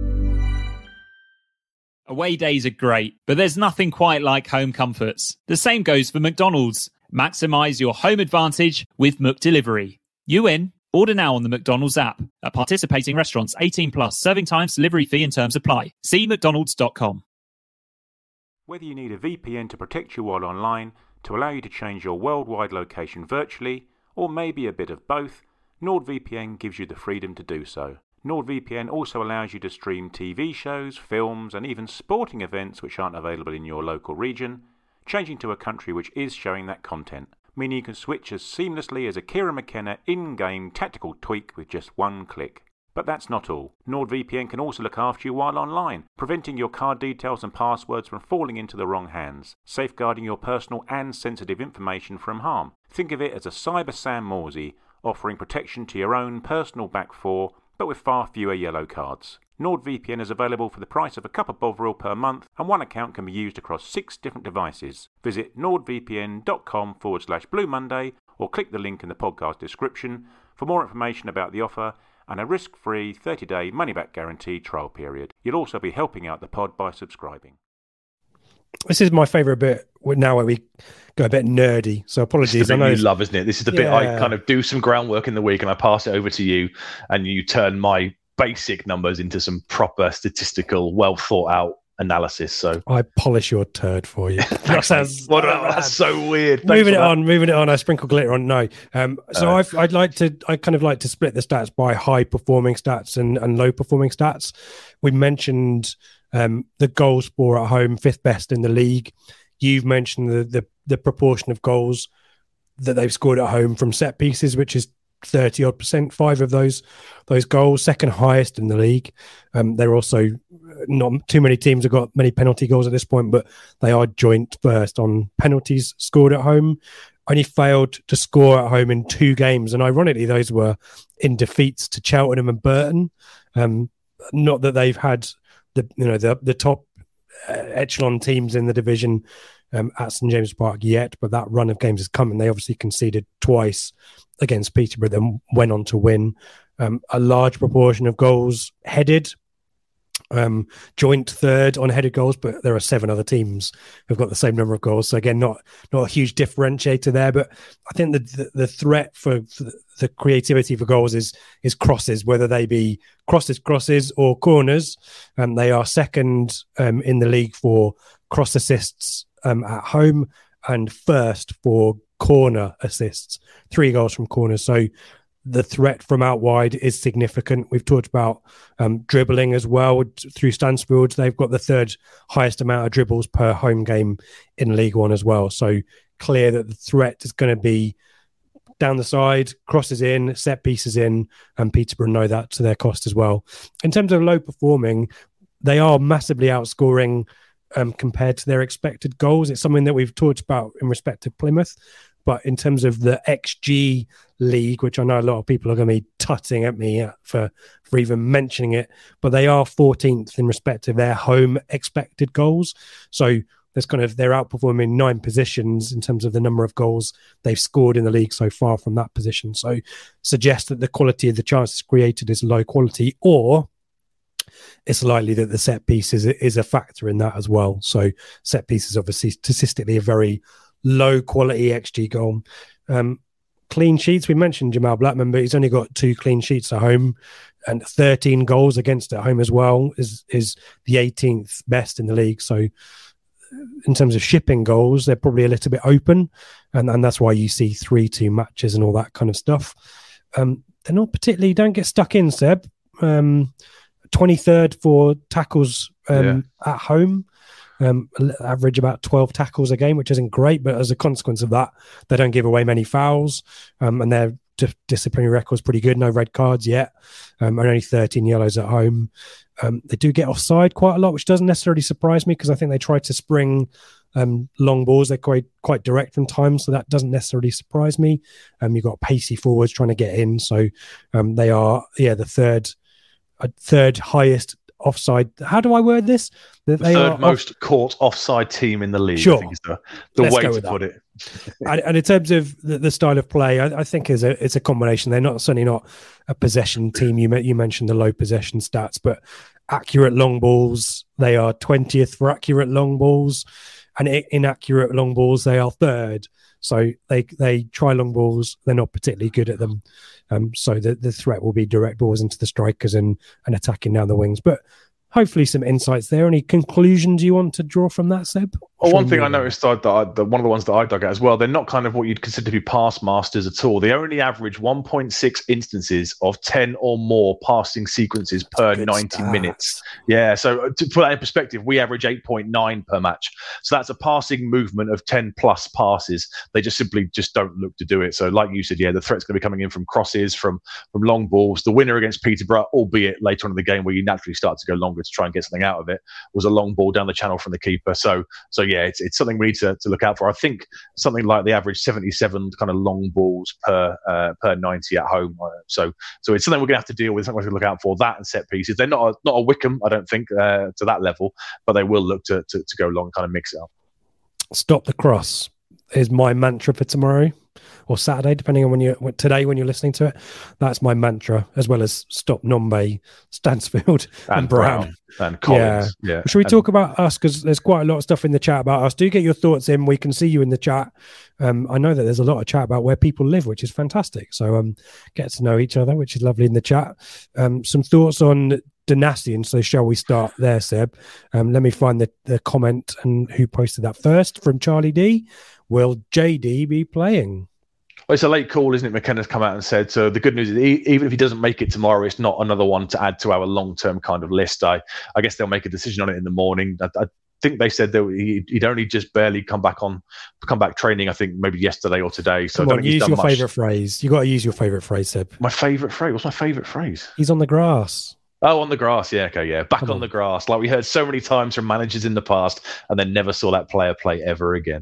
Away days are great, but there's nothing quite like home comforts. The same goes for McDonald's. Maximise your home advantage with McDelivery. You in? Order now on the McDonald's app. At participating restaurants, 18 plus, serving times, delivery fee and terms apply. See mcdonalds.com. Whether you need a VPN to protect you while online, to allow you to change your worldwide location virtually, or maybe a bit of both, NordVPN gives you the freedom to do so. NordVPN also allows you to stream TV shows, films, and even sporting events which aren't available in your local region, changing to a country which is showing that content, meaning you can switch as seamlessly as a Kieran McKenna in-game tactical tweak with just one click. But that's not all. NordVPN can also look after you while online, preventing your card details and passwords from falling into the wrong hands, safeguarding your personal and sensitive information from harm. Think of it as a Cyber Sam Morsey, offering protection to your own personal back four, but with far fewer yellow cards. NordVPN is available for the price of a cup of Bovril per month, and one account can be used across 6 different devices. Visit nordvpn.com/Blue Monday or click the link in the podcast description for more information about the offer and a risk-free 30-day money-back guarantee trial period. You'll also be helping out the pod by subscribing. This is my favourite bit now where we go a bit nerdy, so apologies. This is the bit you love, isn't it? This is the bit I kind of do some groundwork in the week and I pass it over to you and you turn my basic numbers into some proper statistical, well thought out analysis. So I polish your turd for you. That's so weird. Moving it on. I sprinkle glitter on. No. I'd like to split the stats by high performing stats and low performing stats. We mentioned the goals for at home, 5th best in the league. You've mentioned the proportion of goals that they've scored at home from set pieces, which is 30-odd%. 5 of those goals, second highest in the league. They're also not too many teams have got many penalty goals at this point, but they are joint first on penalties scored at home. Only failed to score at home in 2 games, and ironically, those were in defeats to Cheltenham and Burton. Not that they've had the top echelon teams in the division at St James Park yet, but that run of games is coming. They obviously conceded twice against Peterborough, then went on to win. A large proportion of goals headed, joint third on headed goals, but there are 7 other teams who've got the same number of goals. So again, not a huge differentiator there, but I think the threat for the creativity for goals is crosses, whether they be crosses or corners. They are second in the league for cross assists at home and first for corner assists, 3 goals from corners. So the threat from out wide is significant. We've talked about dribbling as well through Stansfield. They've got the 3rd highest amount of dribbles per home game in League One as well. So clear that the threat is going to be down the side, crosses in, set pieces in, and Peterborough know that to their cost as well. In terms of low performing, they are massively outscoring compared to their expected goals. It's something that we've talked about in respect to Plymouth. But in terms of the XG league, which I know a lot of people are going to be tutting at me for even mentioning it, but they are 14th in respect of their home expected goals. So they're outperforming 9 positions in terms of the number of goals they've scored in the league so far from that position. So suggests that the quality of the chances created is low quality, or it's likely that the set piece is a factor in that as well. So set piece is obviously statistically a very low quality XG goal. Clean sheets, we mentioned Jamal Blackman, but he's only got 2 clean sheets at home and 13 goals against at home as well, is the 18th best in the league. So in terms of shipping goals, they're probably a little bit open, and that's why you see 3-2 matches and all that kind of stuff. They're not particularly, don't get stuck in, Seb. 23rd for tackles at home. Average about 12 tackles a game, which isn't great, but as a consequence of that, they don't give away many fouls, and they're disciplinary record's pretty good. No red cards yet, and only 13 yellows at home. They do get offside quite a lot, which doesn't necessarily surprise me because I think they try to spring long balls. They're quite direct from time, so that doesn't necessarily surprise me. You've got pacey forwards trying to get in, so they are the third highest offside. How do I word this? The third most caught offside team in the league. Sure. I think is the way to put it. And in terms of the style of play, I think it's a combination. They're certainly not a possession team. You mentioned the low possession stats, but accurate long balls, they are 20th for accurate long balls, and inaccurate long balls, they are third. So they try long balls. They're not particularly good at them. So the threat will be direct balls into the strikers and attacking down the wings. But hopefully some insights there. Any conclusions you want to draw from that, Seb? Well, one thing I noticed, one of the ones that I dug at as well, they're not kind of what you'd consider to be pass masters at all. They only average 1.6 instances of 10 or more passing sequences per 90 minutes. Yeah, so to put that in perspective, we average 8.9 per match. So that's a passing movement of 10 plus passes. They just simply don't look to do it. So like you said, the threat's going to be coming in from crosses, from long balls. The winner against Peterborough, albeit later on in the game where you naturally start to go longer to try and get something out of it, was a long ball down the channel from the keeper. So yeah, it's something we need to look out for. I think something like the average 77 kind of long balls per 90 at home. So it's something we're going to have to deal with. Something we're going to look out for. That and set pieces. They're not a Wickham, I don't think, to that level, but they will look to go long, kind of mix it up. Stop the cross is my mantra for tomorrow or Saturday, depending on when you're listening to it. That's my mantra, as well as stop Nombe, Stansfield, and Brown. And Collins. Yeah. Should we talk about us? Because there's quite a lot of stuff in the chat about us. Do get your thoughts in. We can see you in the chat. I know that there's a lot of chat about where people live, which is fantastic. So get to know each other, which is lovely in the chat. Some thoughts on Danassian. So shall we start there, Seb? Let me find the comment and who posted that first from Charlie D. Will JD be playing? Well, it's a late call, isn't it? McKenna's come out and said, so the good news is even if he doesn't make it tomorrow, it's not another one to add to our long-term kind of list. I guess they'll make a decision on it in the morning. I think they said that he'd only just barely come back training, I think maybe yesterday or today. So Come on, use your favourite phrase. You got to use your favourite phrase, Seb. My favourite phrase? What's my favourite phrase? He's on the grass. Oh, on the grass. Yeah, okay, yeah. Back on the grass. Like we heard so many times from managers in the past and then never saw that player play ever again.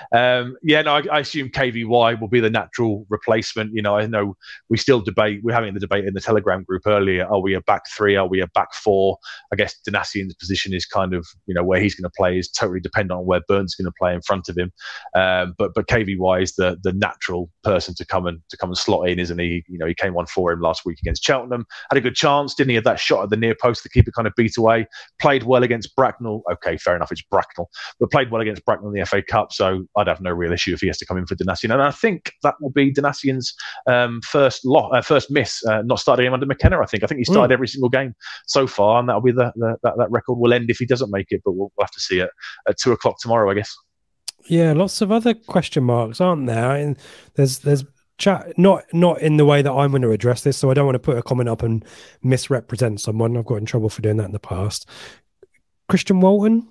I assume KVY will be the natural replacement. I know we still debate. We're having the debate in the Telegram group earlier. Are we a back three? Are we a back four? I guess Danassian's position is kind of, where he's going to play is totally dependent on where Burns is going to play in front of him. But KVY is the natural person to come and slot in, isn't he? He came on for him last week against Cheltenham. Had a good chance, didn't he? Had that shot at the near post, the keeper kind of beat away. Played well against Bracknell. Okay, fair enough, it's Bracknell, but played well against Bracknell in the FA Cup. So I'd have no real issue if he has to come in for Danassian. And I think that will be Danassian's first miss, not starting him under McKenna. I think he started every single game so far, and that'll be that record will end if he doesn't make it. But we'll have to see it at 2:00 tomorrow, I guess. Yeah, lots of other question marks, aren't there? And there's chat, not in the way that I'm going to address this, so I don't want to put a comment up and misrepresent someone. I've got in trouble for doing that in the past. Christian Walton,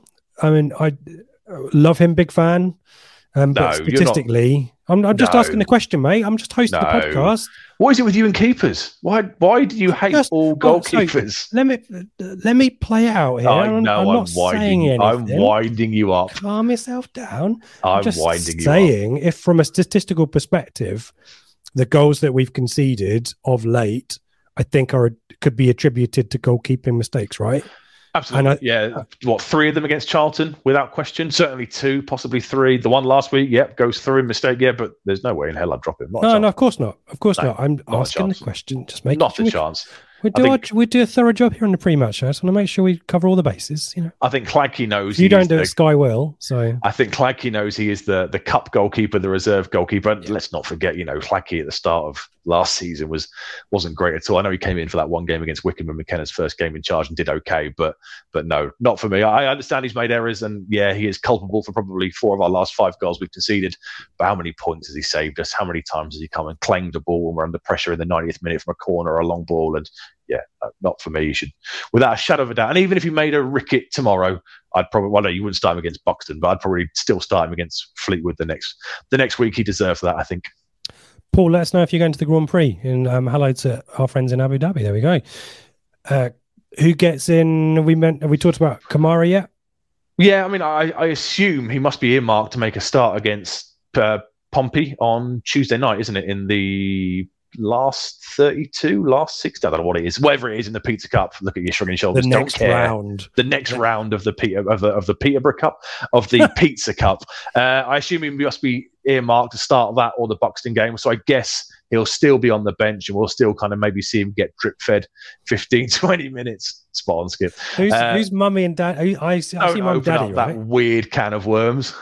I love him, big fan. But statistically, I'm just asking the question, mate. I'm just hosting the podcast. What is it with you and keepers? Why do you hate all goalkeepers? Let me play it out here. I'm winding you up. Calm yourself down. I'm winding you up. Saying, if from a statistical perspective, the goals that we've conceded of late, I think could be attributed to goalkeeping mistakes, right? Absolutely. What, 3 of them against Charlton, without question? Certainly 2, possibly 3. The one last week, goes through in mistake, but there's no way in hell I'd drop him. No, of course not. Of course not. I'm asking the question. Just make not a chance. We do a thorough job here on the pre-match show. So I want to make sure we cover all the bases. I think Clanky knows. You don't do it, Sky will. So I think Clanky knows he is the cup goalkeeper, the reserve goalkeeper. And let's not forget, Clanky at the start of last season wasn't great at all. I know he came in for that one game against Wickham and McKenna's first game in charge and did okay, but no, not for me. I understand he's made errors, and he is culpable for probably 4 of our last 5 goals we've conceded. But how many points has he saved us? How many times has he come and claimed a ball when we're under pressure in the 90th minute from a corner or a long ball? And not for me. You should, without a shadow of a doubt. And even if you made a Rickett tomorrow, I'd probably, you wouldn't start him against Buxton, but I'd probably still start him against Fleetwood the next week. He deserves that, I think. Paul, let us know if you're going to the Grand Prix. And hello to our friends in Abu Dhabi. There we go. Who gets in? Have we talked about Kamara yet? Yeah, I mean, I assume he must be earmarked to make a start against Pompey on Tuesday night, isn't it? In the last 32, last 60, I don't know what it is, whatever it is in the Pizza Cup. Look at your shrugging shoulders. The next round. The next round of the Peterborough Cup, of the Pizza Cup. I assume he must be earmarked to start that or the Buxton game. So I guess he'll still be on the bench, and we'll still kind of maybe see him get drip fed 15, 20 minutes. Spot on, Skip. Who's mummy and dad? I see mum and daddy, right? That weird can of worms.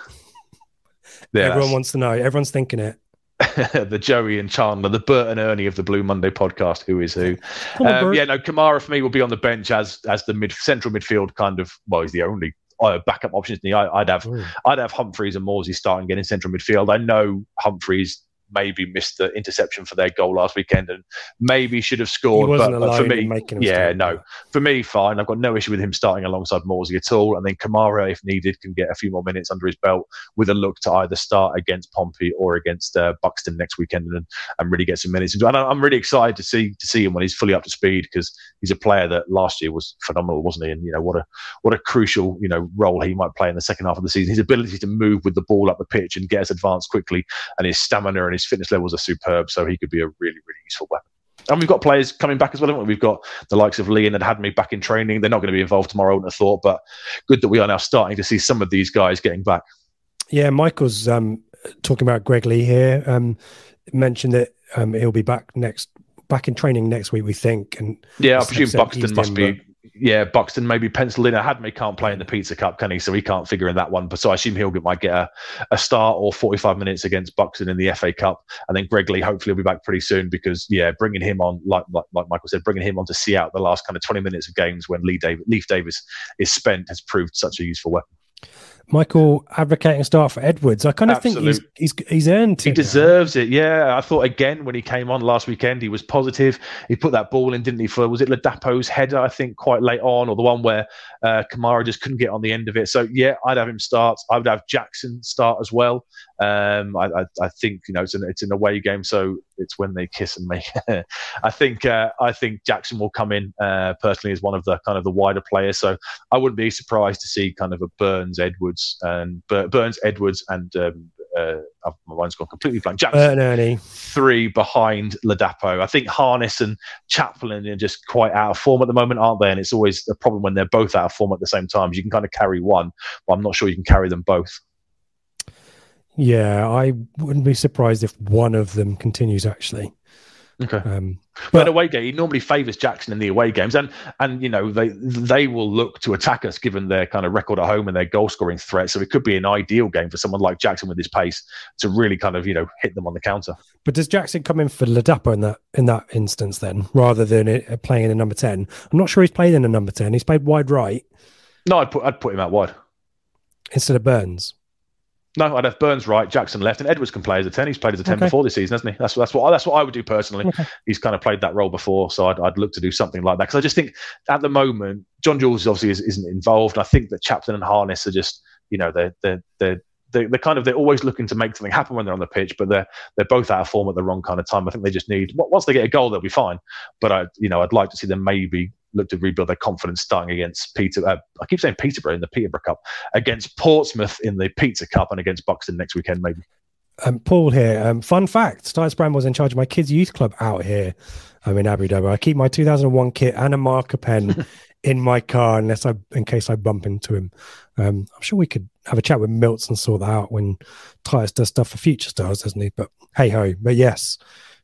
Yeah, everyone wants to know. Everyone's thinking it. The Joey and Chandler, the Bert and Ernie of the Blue Monday podcast. Who is who? Kamara for me will be on the bench as the central midfield kind of. Well, he's the only backup option. I'd have Humphreys and Morsey starting again in central midfield. I know Humphreys maybe missed the interception for their goal last weekend and maybe should have scored. But for me, for me, fine. I've got no issue with him starting alongside Morsey at all. And then Kamara, if needed, can get a few more minutes under his belt with a look to either start against Pompey or against Buxton next weekend and really get some minutes. And I'm really excited to see him when he's fully up to speed, because he's a player that last year was phenomenal, wasn't he? And what a crucial role he might play in the second half of the season. His ability to move with the ball up the pitch and get us advanced quickly, and his stamina and his fitness levels are superb, so he could be a really, really useful weapon. And we've got players coming back as well, haven't we? We've got the likes of Lee and Hadmi back in training. They're not going to be involved tomorrow, I wouldn't have thought, but good that we are now starting to see some of these guys getting back. Yeah, Michael's talking about Greg Lee here. Mentioned that he'll be back in training next week, we think. And yeah, I presume Buxton must be. Yeah, Buxton maybe penciled in. Hadmi can't play in the Pizza Cup, can he? So he can't figure in that one. But so I assume he'll get a start or 45 minutes against Buxton in the FA Cup. And then Greg Lee hopefully will be back pretty soon, because, bringing him on, like Michael said, bringing him on to see out the last kind of 20 minutes of games when Leif Davis is spent has proved such a useful weapon. Michael advocating a start for Edwards. I kind of think he's earned it. He deserves it. Yeah, I thought again when he came on last weekend, he was positive. He put that ball in, didn't he? Was it Ladapo's header? I think quite late on, or the one where Kamara just couldn't get on the end of it. So yeah, I'd have him start. I would have Jackson start as well. I think it's an away game, so it's when they kiss and make. I think Jackson will come in personally as one of the kind of the wider players. So I wouldn't be surprised to see kind of a Burns Edwards and my mind's gone completely blank. Jackson, Ernie. 3 behind Ladapo. I think Harness and Chaplin are just quite out of form at the moment, aren't they? And it's always a problem when they're both out of form at the same time. You can kind of carry one, but I'm not sure you can carry them both. Yeah, I wouldn't be surprised if one of them continues, actually. Okay. But away game, he normally favours Jackson in the away games, and they will look to attack us given their kind of record at home and their goal scoring threat. So it could be an ideal game for someone like Jackson with his pace to really kind of hit them on the counter. But does Jackson come in for Ladapo in that instance then, rather than playing in a number 10? I'm not sure he's played in a number 10. He's played wide right. No, I'd put him out wide instead of Burns. No, I'd have Burns right, Jackson left, and Edwards can play as a 10. He's played as a 10 before this season, hasn't he? That's what I would do personally. Okay. He's kind of played that role before, so I'd look to do something like that. Because I just think at the moment, John Jules obviously isn't involved. And I think that Chaplin and Harness are just, they're always looking to make something happen when they're on the pitch, but they're both out of form at the wrong kind of time. I think they just need, once they get a goal, they'll be fine. But I'd like to see them maybe look to rebuild their confidence starting against I keep saying Peterborough in the Peterborough Cup, against Portsmouth in the Pizza Cup, and against Buxton next weekend maybe. Paul here. Fun fact: Titus Bramble was in charge of my kids' youth club out here. I'm in Abu Dhabi. I keep my 2001 kit and a marker pen in my car in case I bump into him. I'm sure we could have a chat with Milts and sort that out when Titus does stuff for Future Stars, doesn't he? But hey ho. But yes,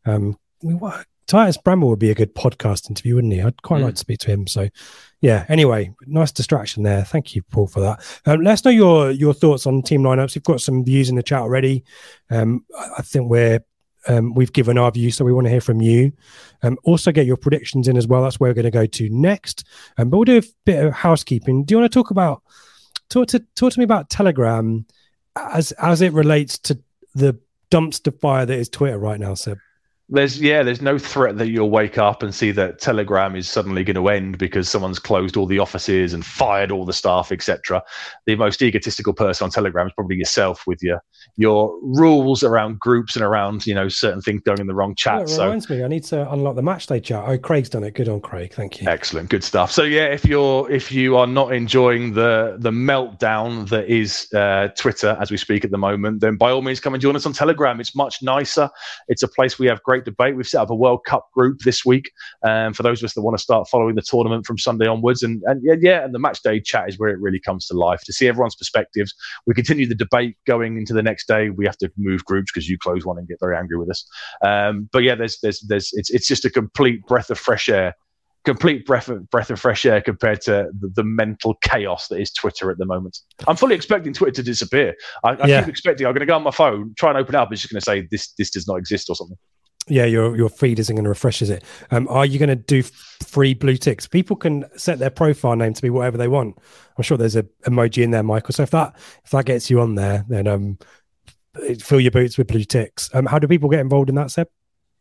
Titus Bramble would be a good podcast interview, wouldn't he? I'd quite like to speak to him. So, yeah. Anyway, nice distraction there. Thank you, Paul, for that. Let us know your thoughts on team lineups. We've got some views in the chat already. I think we've given our view, so we want to hear from you. Also, get your predictions in as well. That's where we're going to go to next. But we'll do a bit of housekeeping. Do you want to talk to me about Telegram as it relates to the dumpster fire that is Twitter right now, Seb? There's no threat that you'll wake up and see that Telegram is suddenly going to end because someone's closed all the offices and fired all the staff, etc. The most egotistical person on Telegram is probably yourself with your your rules around groups and around certain things going in the wrong chat. It reminds me, I need to unlock the match day chat. Oh, Craig's done it. Good on Craig. Thank you. Excellent, good stuff. So yeah, if you are not enjoying the meltdown that is Twitter as we speak at the moment, then by all means come and join us on Telegram. It's much nicer. It's a place we have great debate. We've set up a World Cup group this week for those of us that want to start following the tournament from Sunday onwards. And the match day chat is where it really comes to life, to see everyone's perspectives. We continue the debate going into the next day. We have to move groups because you close one and get very angry with us. But yeah, it's just a complete breath of fresh air. Complete breath of fresh air compared to the mental chaos that is Twitter at the moment. I'm fully expecting Twitter to disappear. I keep expecting I'm going to go on my phone, try and open it up, it's just going to say this does not exist or something. Yeah, your feed isn't going to refresh, is it? Are you going to do free blue ticks? People can set their profile name to be whatever they want. I'm sure there's an emoji in there, Michael. So if that gets you on there, then fill your boots with blue ticks. How do people get involved in that, Seb?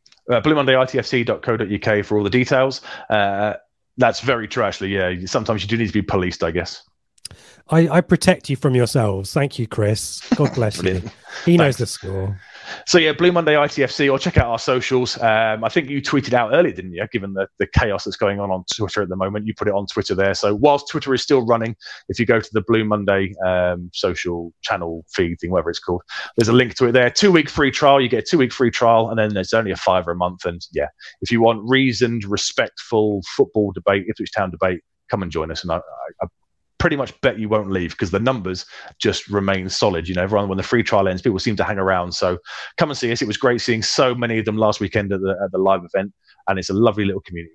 BlueMondayITFC.co.uk for all the details. That's very true, actually. Yeah, sometimes you do need to be policed, I guess. I protect you from yourselves. Thank you, Chris. God bless you. He knows the score. So yeah, Blue Monday ITFC, or check out our socials. I think you tweeted out earlier, didn't you? Given the chaos that's going on Twitter at the moment, you put it on Twitter there. So whilst Twitter is still running, if you go to the Blue Monday social channel feed thing, whatever it's called, there's a link to it there. 2-week free trial. You get a 2-week free trial, and then there's only a $5 a month. And yeah, if you want reasoned, respectful football debate, Ipswich Town debate, come and join us. And I pretty much bet you won't leave because the numbers just remain solid. Everyone, when the free trial ends, people seem to hang around. So come and see us. It was great seeing so many of them last weekend at the live event, and it's a lovely little community.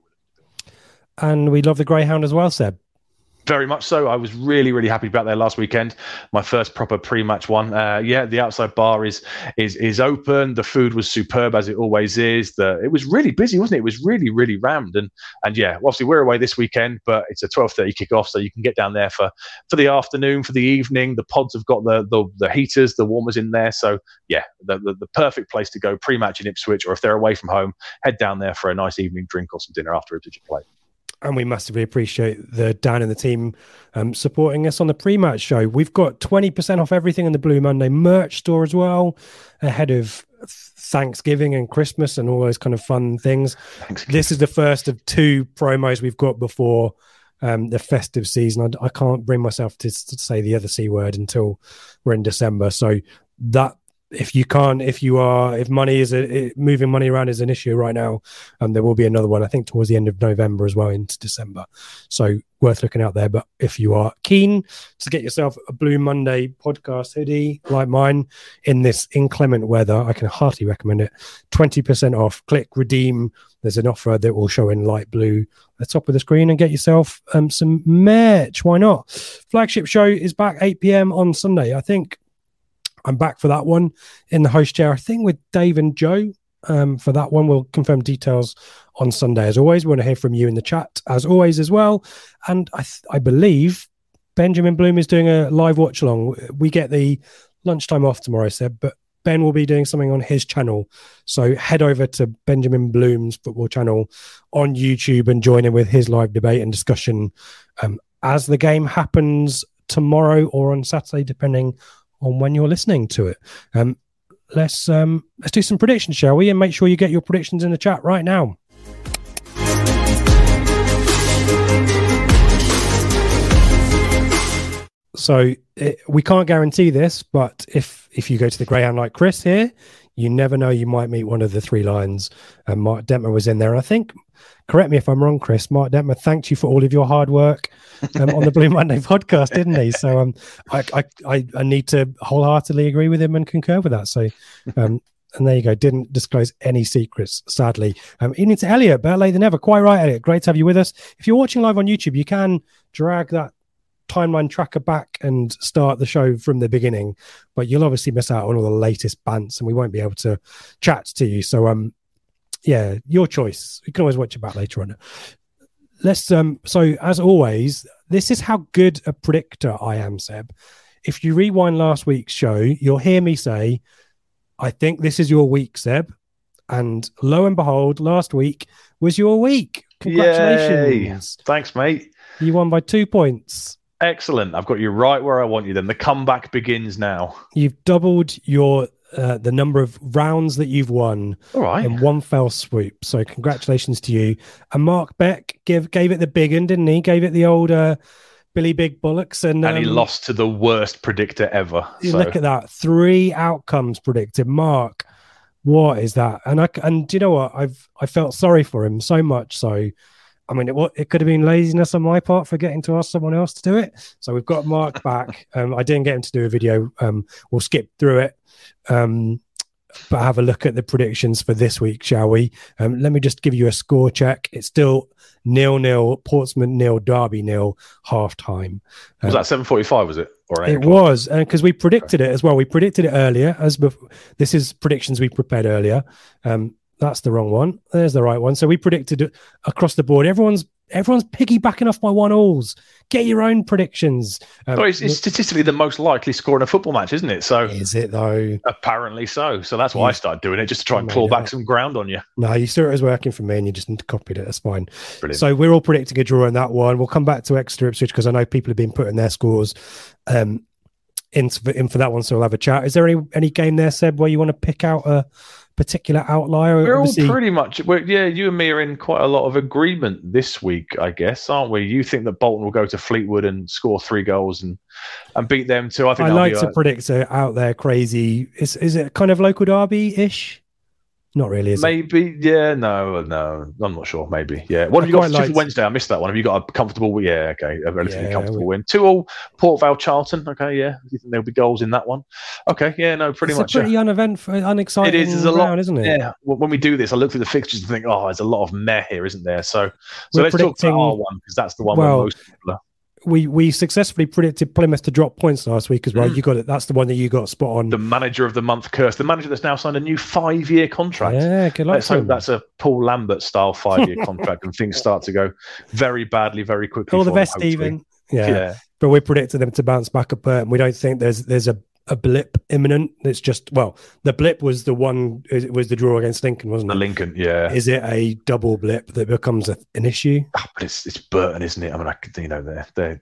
And we love the Greyhound as well, Seb. Very much so. I was really, really happy about there last weekend. My first proper pre-match one. The outside bar is open. The food was superb, as it always is. It was really busy, wasn't it? It was really, really rammed. And yeah, obviously we're away this weekend, but it's a 12:30 kickoff, so you can get down there for the afternoon, for the evening. The pods have got the heaters, the warmers in there. So yeah, the perfect place to go pre-match in Ipswich, or if they're away from home, head down there for a nice evening drink or some dinner after Ipswich play. And we massively appreciate Dan and the team supporting us on the pre-match show. We've got 20% off everything in the Blue Monday merch store as well, ahead of Thanksgiving and Christmas and all those kind of fun things. This is the first of 2 promos we've got before the festive season. I can't bring myself to say the other C word until we're in December. So that, if money is moving money around is an issue right now, there will be another one, I think, towards the end of November as well into December. So worth looking out there. But if you are keen to get yourself a Blue Monday podcast hoodie like mine in this inclement weather, I can heartily recommend it. 20% off. Click redeem. There's an offer that will show in light blue at the top of the screen, and get yourself some merch. Why not? Flagship show is back 8 p.m. on Sunday. I think I'm back for that one in the host chair, I think, with Dave and Joe. For that one, we'll confirm details on Sunday. As always, we want to hear from you in the chat, as always, as well. And I believe Benjamin Bloom is doing a live watch along. We get the lunchtime off tomorrow, Seb, but Ben will be doing something on his channel. So head over to Benjamin Bloom's football channel on YouTube and join in with his live debate and discussion as the game happens tomorrow or on Saturday, depending on when you're listening to it. Let's do some predictions, shall we? And make sure you get your predictions in the chat right now. So we can't guarantee this, but if you go to the Greyhound like Chris here, you never know, you might meet one of the 3 Lions. Mark Detmer was in there. I think, correct me if I'm wrong, Chris, Mark Detmer thanked you for all of your hard work on the Blue Monday podcast, didn't he? So I need to wholeheartedly agree with him and concur with that. So and there you go. Didn't disclose any secrets, sadly. Evening to Elliot, better late than ever. Quite right, Elliot. Great to have you with us. If you're watching live on YouTube, you can drag that timeline tracker back and start the show from the beginning, but you'll obviously miss out on all the latest bants and we won't be able to chat to you. So yeah, your choice. You can always watch it back later on. Let's so as always, this is how good a predictor I am, Seb. If you rewind last week's show, you'll hear me say, I think this is your week, Seb. And lo and behold, last week was your week. Congratulations. Yay. Thanks, mate. You won by 2 points. Excellent. I've got you right where I want you then. The comeback begins now. You've doubled your the number of rounds that you've won in one fell swoop. So congratulations to you. And Mark Beck gave it the big one, didn't he? Gave it the old Billy Big Bollocks. And he lost to the worst predictor ever. You look at that. 3 outcomes predicted. Mark, what is that? And do you know what? I felt sorry for him so much so. I mean, it could have been laziness on my part for getting to ask someone else to do it. So we've got Mark back. I didn't get him to do a video. We'll skip through it, but have a look at the predictions for this week, shall we? Let me just give you a score check. It's still 0-0, Portsmouth 0, Derby 0, half time. Was that 7:45? Was it? Or 8 it was, because we predicted it as well. We predicted it earlier. This is predictions we prepared earlier. That's the wrong one. There's the right one. So we predicted it across the board. Everyone's piggybacking off my 1-alls. Get your own predictions. It's statistically the most likely score in a football match, isn't it? So is it though? Apparently so. So that's why I started doing it, just to try and claw back some ground on you. No, you saw it as working for me, and you just copied it. That's fine. Brilliant. So we're all predicting a draw in that one. We'll come back to Exeter Ipswich because I know people have been putting their scores in for that one. So we'll have a chat. Is there any game there, Seb, where you want to pick out a particular outlier? We're all pretty much, you and me are in quite a lot of agreement this week, I guess, aren't we? You think that Bolton will go to Fleetwood and score 3 goals and beat them too. I like to predict out there crazy. Is it kind of local derby-ish? Not really, is Maybe, yeah, no, I'm not sure. Maybe, yeah. What have you got for Wednesday? I missed that one. Have you got a comfortable? Yeah, okay, a relatively comfortable win. 2-2 Port Vale Charlton. Okay, yeah. You think there'll be goals in that one? Okay, yeah, no, pretty much. It's a pretty unexciting. It is. There's a lot, isn't it? Yeah. When we do this, I look through the fixtures and think, there's a lot of meh here, isn't there? So let's talk about our one because that's the one where most people are. We successfully predicted Plymouth to drop points last week as well. You got it. That's the one that you got spot on. The manager of the month curse. The manager that's now signed a new 5-year contract. Yeah, good luck. Let's hope that's a Paul Lambert style 5-year contract and things start to go very badly, very quickly. All the best, Stephen. Yeah. But we predicted them to bounce back a bit, and we don't think there's a blip imminent. It's just, the blip was the one. It was the draw against Lincoln, wasn't it? The Lincoln, yeah. Is it a double blip that becomes an issue? But it's Burton, isn't it? I mean,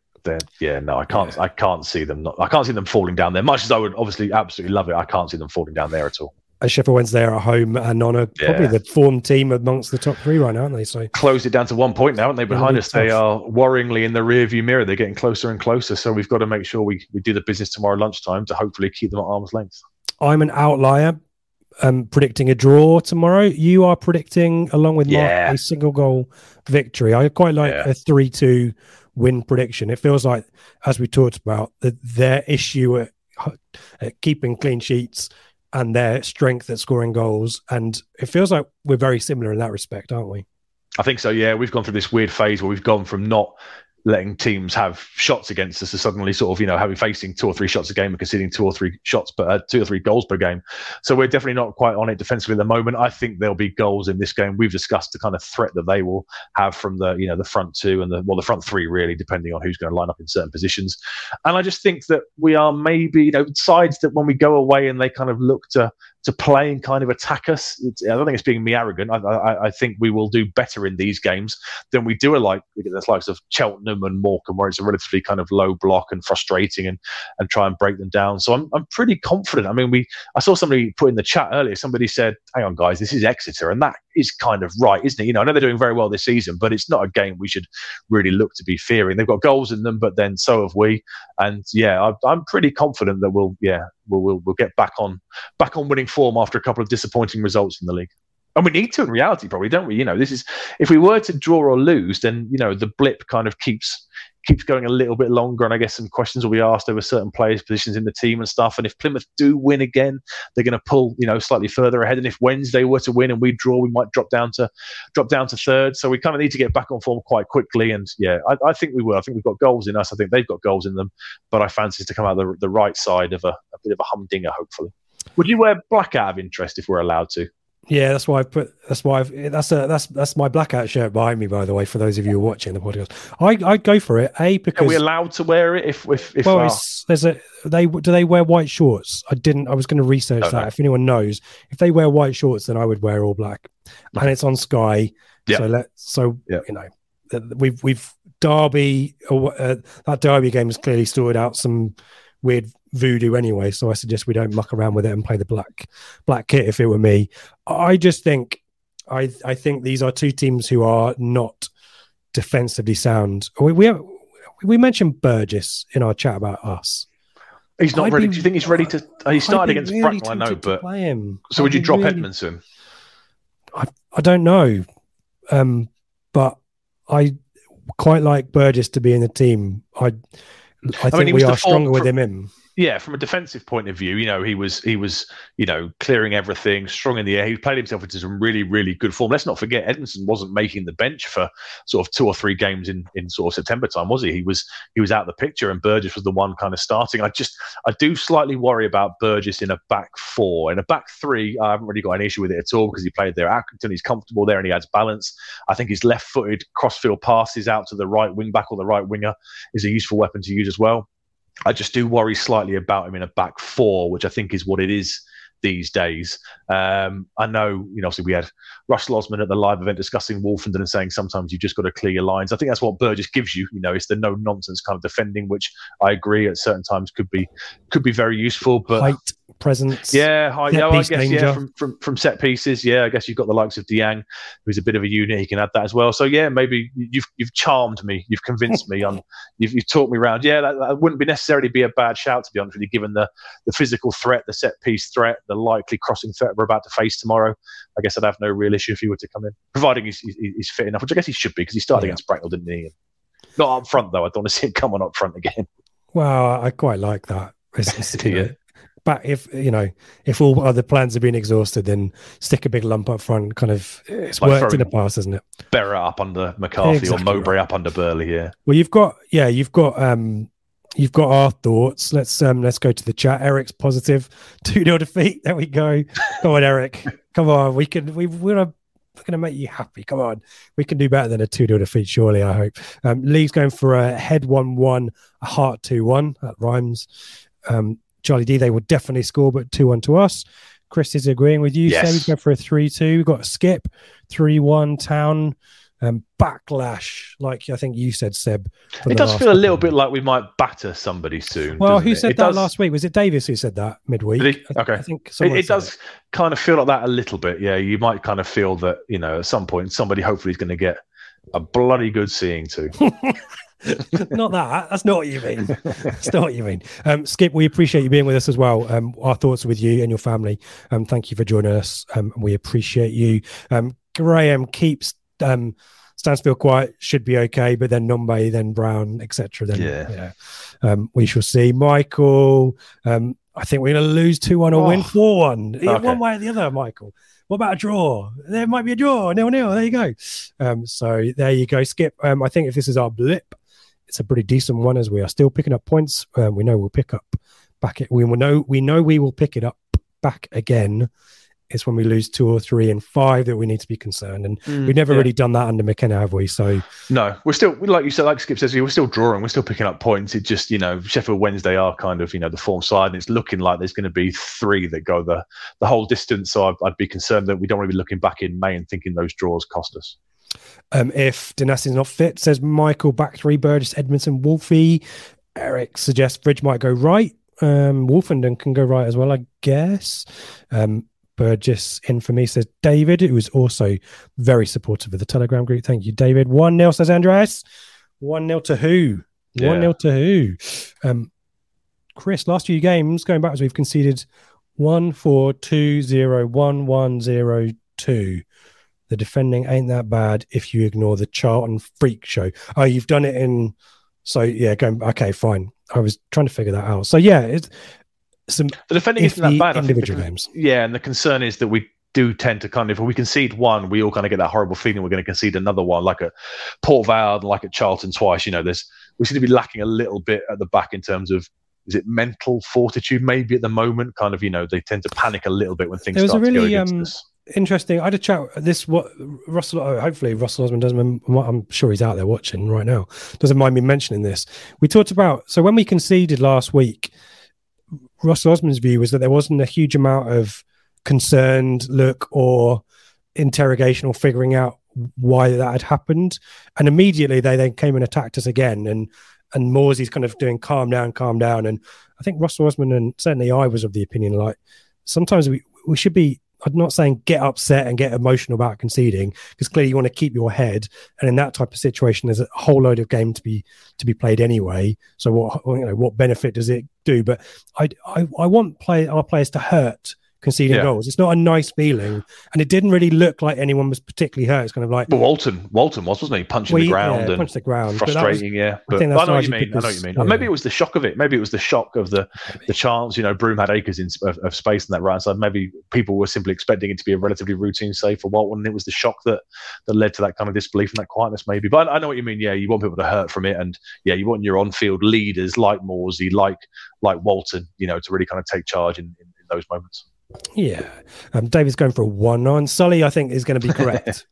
I can't see them. I can't see them falling down there. Much as I would obviously absolutely love it, I can't see them falling down there at all. Sheffield Wednesday are at home and on probably the form team amongst the top 3 right now, aren't they? So closed it down to 1 point now, aren't they? Behind us, they are worryingly in the rearview mirror. They're getting closer and closer. So we've got to make sure we do the business tomorrow lunchtime to hopefully keep them at arm's length. I'm an outlier. Predicting a draw tomorrow. You are predicting, along with Mark, a single goal victory. I quite like a 3-2 win prediction. It feels like, as we talked about, their issue at keeping clean sheets and their strength at scoring goals. And it feels like we're very similar in that respect, aren't we? I think so, yeah. We've gone through this weird phase where we've gone from not letting teams have shots against us to suddenly sort of, having facing 2 or 3 shots a game and conceding 2 or 3 shots, but 2 or 3 goals per game. So we're definitely not quite on it defensively at the moment. I think there'll be goals in this game. We've discussed the kind of threat that they will have from the front 2 and the front 3 really, depending on who's going to line up in certain positions. And I just think that we are maybe, sides that when we go away and they kind of look to play and kind of attack us. I don't think it's being me arrogant. I think we will do better in these games than we do the likes of Cheltenham and Morecambe, where it's a relatively kind of low block and frustrating and try and break them down. So I'm pretty confident. I mean, I saw somebody put in the chat earlier, somebody said, hang on guys, this is Exeter. And that is kind of right, isn't it? I know they're doing very well this season, but it's not a game we should really look to be fearing. They've got goals in them, but then so have we. And I'm pretty confident that we'll get back on winning form after a couple of disappointing results in the league. And we need to, in reality, probably, don't we? This is, if we were to draw or lose, then the blip kind of keeps going a little bit longer, and I guess some questions will be asked over certain players' positions in the team and stuff. And if Plymouth do win again, they're going to pull slightly further ahead. And if Wednesday were to win and we draw, we might drop down to 3rd. So we kind of need to get back on form quite quickly. And I think we will. I think we've got goals in us. I think they've got goals in them. But I fancy to come out the right side of a bit of a humdinger, hopefully. Would you wear black out of interest if we're allowed to? Yeah, that's my blackout shirt behind me, by the way, for those of you who are watching the podcast. I'd go for it, because... Are we allowed to wear it if do they wear white shorts? I was going to research that. If anyone knows, if they wear white shorts, then I would wear all black. And it's on Sky. We've Derby, that Derby game has clearly sorted out some weird voodoo anyway. So I suggest we don't muck around with it and play the black kit if it were me. I just think, I think these are two teams who are not defensively sound. We mentioned Burgess in our chat about us. He's not ready. Do you think he's ready to? He started against really Bracknell, I know, but play him. So would you drop Edmondson? I don't know, but I quite like Burgess to be in the team. I think we are stronger with him in. Yeah, from a defensive point of view, he was, clearing everything, strong in the air. He played himself into some really, really good form. Let's not forget, Edmondson wasn't making the bench for sort of 2 or 3 games in sort of September time, was he? He was out of the picture, and Burgess was the one kind of starting. I do slightly worry about Burgess in a back 4. In a back 3, I haven't really got an issue with it at all because he played there at Accrington. He's comfortable there and he adds balance. I think his left-footed crossfield passes out to the right wing back or the right winger is a useful weapon to use as well. I just do worry slightly about him in a back 4, which I think is what it is these days. I know, obviously we had Russell Osman at the live event discussing Wolfenden and saying sometimes you've just got to clear your lines. I think that's what Burgess gives you. It's the no nonsense kind of defending, which I agree at certain times could be very useful. But height, presence, height. Yeah, I guess from set pieces. Yeah, I guess you've got the likes of Dieng, who's a bit of a unit. He can add that as well. So yeah, maybe you've charmed me. You've convinced me. You've talked me around. Yeah, that wouldn't necessarily be a bad shout, to be honest with you, given the physical threat, the set piece threat, the likely crossing threat we're about to face tomorrow. I guess I'd have no real issue if he were to come in, providing he's fit enough, which I guess he should be because he started against Bracknell, didn't he? Not up front though. I don't want to see him come on up front again. Well, I quite like that. But if all other plans have been exhausted, then stick a big lump up front. Kind of, it's like worked in the past, hasn't it? Barrett up under McCarthy or Mowbray up under Burley. Yeah. Well, you've got our thoughts. Let's go to the chat. Eric's positive 2-0 defeat. There we go. Come on, Eric. Come on. We're going to make you happy. Come on. We can do better than a 2-0 defeat, surely, I hope. Lee's going for a head 1-1, a heart 2-1. That rhymes. Charlie D, they will definitely score, but 2-1 to us. Chris is agreeing with you. Yes. Seb's going for a 3-2. We've got a Skip, 3-1 Town. Backlash, like I think you said, Seb. It does feel a little bit like we might batter somebody soon. Well, who said that last week? Was it Davis who said that midweek? Did he? Okay. I think it does kind of feel like that a little bit. Yeah, you might kind of feel that, at some point somebody hopefully is going to get a bloody good seeing to. Not that. That's not what you mean. That's not what you mean. Skip, we appreciate you being with us as well. Our thoughts are with you and your family. Thank you for joining us. We appreciate you. Graham keeps Stansfield quiet, should be okay, but then Nombe, then Brown, etc. Then we shall see. Michael, I think we're going to lose 2-1 or win 4-1. Okay. One way or the other, Michael. What about a draw? There might be a draw. 0-0. There you go. So there you go, Skip. I think if this is our blip, it's a pretty decent one as we are still picking up points. We know we'll pick up back. We know we will pick it up back again. It's when we lose 2 or 3 and 5 that we need to be concerned. And we've never really done that under McKenna, have we? So no, we're still, like you said, like Skip says, we're still drawing, we're still picking up points. It just, Sheffield Wednesday are kind of, the form side, and it's looking like there's going to be 3 that go the whole distance. So I'd be concerned that we don't want to be looking back in May and thinking those draws cost us. If Danassi's not fit, says Michael, back 3, Burgess, Edmondson, Wolfie. Eric suggests Bridge might go right. Wolfenden can go right as well, I guess. Burgess in for me, says David, who is also very supportive of the Telegram group. Thank you, David. 1-0, says Andreas. 1-0 to who? 1-0 to who? Chris, last few games, going backwards, we've conceded 1-4, 2-0, 1-1, 0-2. The defending ain't that bad if you ignore the Charlton freak show. Oh, you've done it in... So, yeah, okay, fine. I was trying to figure that out. So, yeah, it's... The defending isn't that bad. Individual games. Yeah, and the concern is that we do tend to kind of, if we concede one, we all kind of get that horrible feeling we're going to concede another one, like at Port Vale and like at Charlton twice. We seem to be lacking a little bit at the back in terms of, is it mental fortitude maybe at the moment? Kind of, they tend to panic a little bit when things start to go against us. Interesting. I had a chat. Hopefully Russell Osman doesn't. I'm sure he's out there watching right now. Doesn't mind me mentioning this. We talked about, so when we conceded last week, Russell Osman's view was that there wasn't a huge amount of concerned look or interrogation or figuring out why that had happened. And immediately they then came and attacked us again. And Morsey's kind of doing calm down. And I think Russell Osman, and certainly I was of the opinion, like sometimes we should be, I'm not saying get upset and get emotional about conceding, because clearly you want to keep your head. And in that type of situation, there's a whole load of game to be played anyway. So what benefit does it do? But I want our players to hurt conceding goals. It's not a nice feeling, and it didn't really look like anyone was particularly hurt. It's kind of like, well, Walton was, wasn't he, punching the ground and punched the ground, frustrating. But I know what you mean. Yeah. Maybe it was the shock of it. Maybe it was the shock of the chance. Broome had acres of space in that right side. Maybe people were simply expecting it to be a relatively routine save for Walton, and it was the shock that led to that kind of disbelief and that quietness. Maybe, but I know what you mean. Yeah, you want people to hurt from it, and you want your on-field leaders like Morsey, like Walton, to really kind of take charge in those moments. Yeah, David's going for a 1-9. Sully, I think, is going to be correct.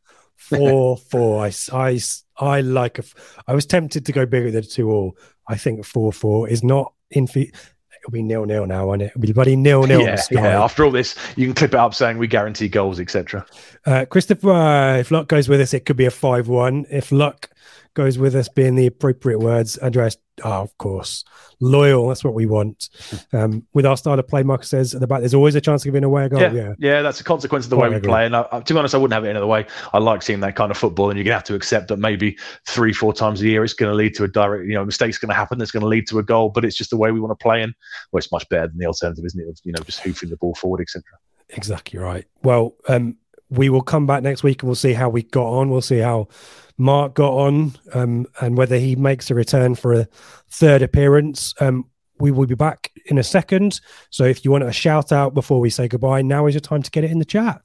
4-4. I was tempted to go bigger than 2-2. I think 4-4 is not in. It'll be 0-0 now, won't it? It'll be bloody 0-0. Yeah. After all this, you can clip it up saying we guarantee goals, etc. Christopher, if luck goes with us, it could be a 5-1. If luck goes with us, being the appropriate words. Andreas, of course, loyal. That's what we want. With our style of play, Marcus says at the back, there's always a chance of giving away a goal. Yeah, that's a consequence of the way we play. And to be honest, I wouldn't have it any other way. I like seeing that kind of football, and you're going to have to accept that maybe 3-4 times a year it's going to lead to a direct, mistake's going to happen that's going to lead to a goal, but it's just the way we want to play. And well, it's much better than the alternative, isn't it? Of just hoofing the ball forward, etc. Exactly right. Well, we will come back next week and we'll see how we got on. We'll see how Mark got on, and whether he makes a return for a third appearance. We will be back in a second. So if you want a shout out before we say goodbye, now is your time to get it in the chat.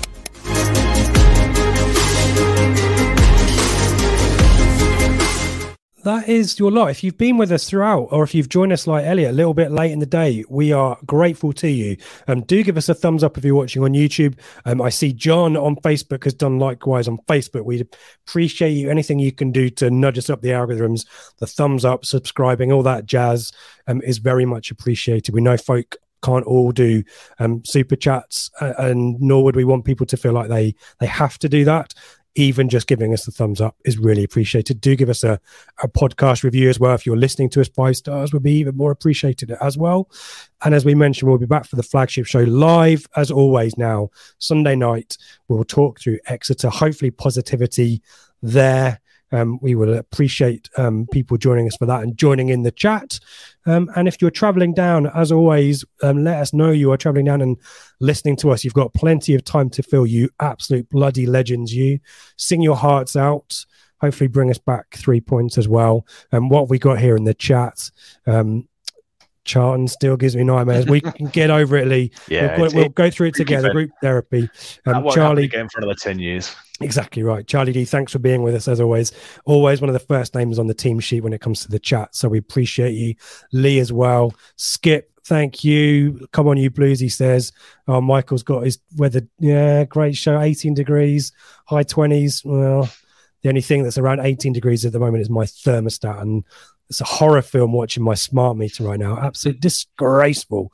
That is your lot. If you've been with us throughout, or if you've joined us like Elliot a little bit late in the day, we are grateful to you. Do give us a thumbs up if you're watching on YouTube. I see John on Facebook has done likewise on Facebook. We'd appreciate you. Anything you can do to nudge us up the algorithms, the thumbs up, subscribing, all that jazz is very much appreciated. We know folk can't all do super chats, and nor would we want people to feel like they have to do that. Even just giving us the thumbs up is really appreciated. Do give us a podcast review as well. If you're listening to us, 5 stars would be even more appreciated as well. And as we mentioned, we'll be back for the flagship show live as always now, Sunday night. We'll talk through Exeter, hopefully positivity there. We will appreciate people joining us for that and joining in the chat. And if you're traveling down, as always, let us know you are traveling down and listening to us. You've got plenty of time to fill, you absolute bloody legends. You sing your hearts out. Hopefully bring us back 3 points as well. And what we got here in the chat, Charlton still gives me nightmares. We can get over it, Lee. Yeah, we'll go through it together. Group therapy. That won't happen again for another 10 years. Exactly right. Charlie D, thanks for being with us as always. Always one of the first names on the team sheet when it comes to the chat. So we appreciate you. Lee as well. Skip, thank you. Come on, you Blues, he says. Oh, Michael's got his weather. Yeah, great show. 18 degrees, high 20s. Well, the only thing that's around 18 degrees at the moment is my thermostat, and it's a horror film watching my smart meter right now. Absolutely disgraceful.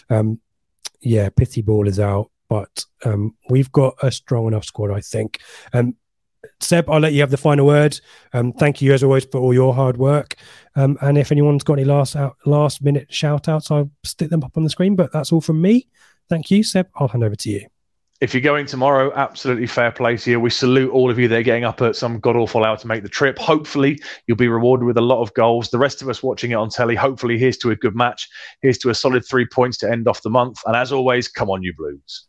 Pity ball is out. But we've got a strong enough squad, I think. Seb, I'll let you have the final word. Thank you, as always, for all your hard work. And if anyone's got any last-minute shout-outs, I'll stick them up on the screen. But that's all from me. Thank you, Seb. I'll hand over to you. If you're going tomorrow, absolutely fair play to you. We salute all of you that are getting up at some god-awful hour to make the trip. Hopefully, you'll be rewarded with a lot of goals. The rest of us watching it on telly, hopefully, here's to a good match. Here's to a solid 3 points to end off the month. And as always, come on, you Blues.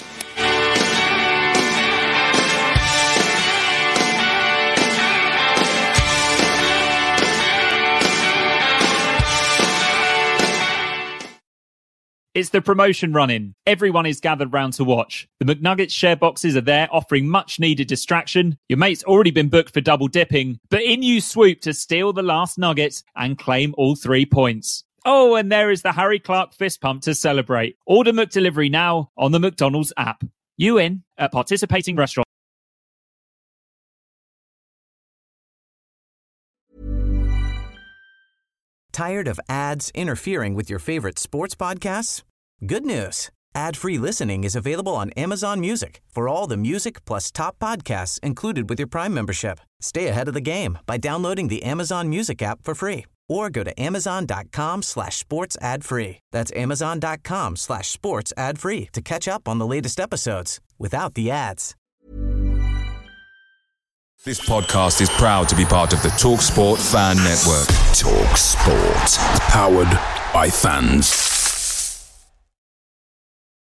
It's the promotion run-in. Everyone is gathered round to watch. The McNuggets share boxes are there, offering much-needed distraction. Your mate's already been booked for double dipping, but in you swoop to steal the last nugget and claim all 3 points. Oh, and there is the Harry Clark fist pump to celebrate. Order McDelivery now on the McDonald's app. You in at participating restaurants. Tired of ads interfering with your favorite sports podcasts? Good news. Ad-free listening is available on Amazon Music for all the music plus top podcasts included with your Prime membership. Stay ahead of the game by downloading the Amazon Music app for free or go to amazon.com/sports ad free. That's amazon.com/sports ad free to catch up on the latest episodes without the ads. This podcast is proud to be part of the TalkSport Fan Network. TalkSport. Powered by fans.